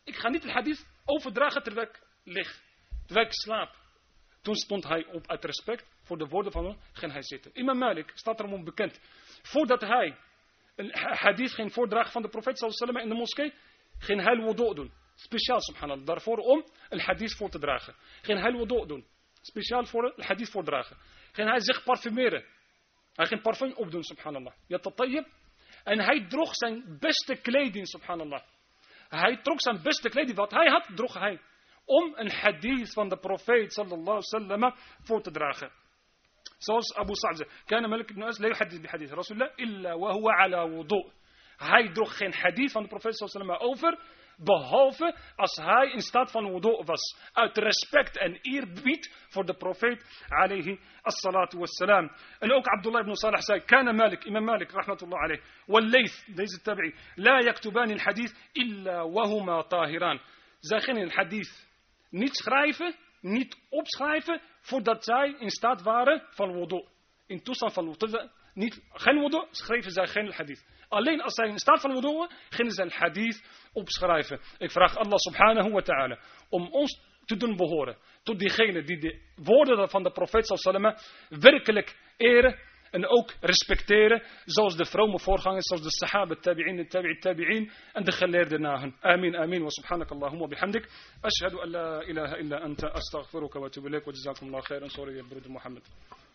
ik ga niet het hadith overdragen terwijl ik lig. Terwijl ik slaap. Toen stond hij op uit respect voor de woorden van hem, ging hij zitten. Imam Malik staat erom onbekend. Voordat hij een hadith ging voordragen van de profeet sallallahu alaihi wasallam in de moskee, ging hij wudu doen. Speciaal, subhanallah, daarvoor om een hadith voor te dragen. Ging hij wudu doen. Speciaal voor een hadith voordragen. Ging hij zich parfumeren. Hij ging parfum opdoen, subhanallah. Yatatayyib. En hij droeg zijn beste kleding, subhanallah. Hij trok zijn beste kleding, wat hij had, droeg hij. Om een hadith van de profeet sallallahu alaihi wasallam voor te dragen. Zoals Abu Sa'd zei. Kana Malik ibn Anas la yuhaddith bi hadith Rasulullah illa wa huwa ala wudu. Hij droeg geen hadith van de profeet sallallahu alaihi wasallam over, behalve als hij in staat van wudu was. Uit respect en eerbied voor de profeet alayhi as-salatu wassalam. En ook Abdullah ibn Salih zei, Kana Malik, Imam Malik, rahmatullah alayhi, wal Layth, deze tabi'i, la yaktubani al-hadith illa wa huma tahiran. Zij gingen een hadith niet schrijven, niet opschrijven, voordat zij in staat waren van wudu. In toestand van wudu, niet, geen wudu, schreven zij geen hadith. Alleen als zij in staat van wudu, gingen zij een hadith opschrijven. Ik vraag Allah subhanahu wa ta'ala om ons te doen behoren tot diegenen die de woorden van de profeet sallallahu alaihi wasallam werkelijk eren en ook respecteren, zoals de vrome voorgangers, zoals de sahaba, tabi'in, de tabi'i, tabi'in en de geleerden na hen. Amin, amin, wa subhanakallahumma bihamdik. Ashhadu an la ilaha illa anta, astaghfiruka wa atubu ilaik, wa jazakumullah khairan, sorry broeder Mohammed.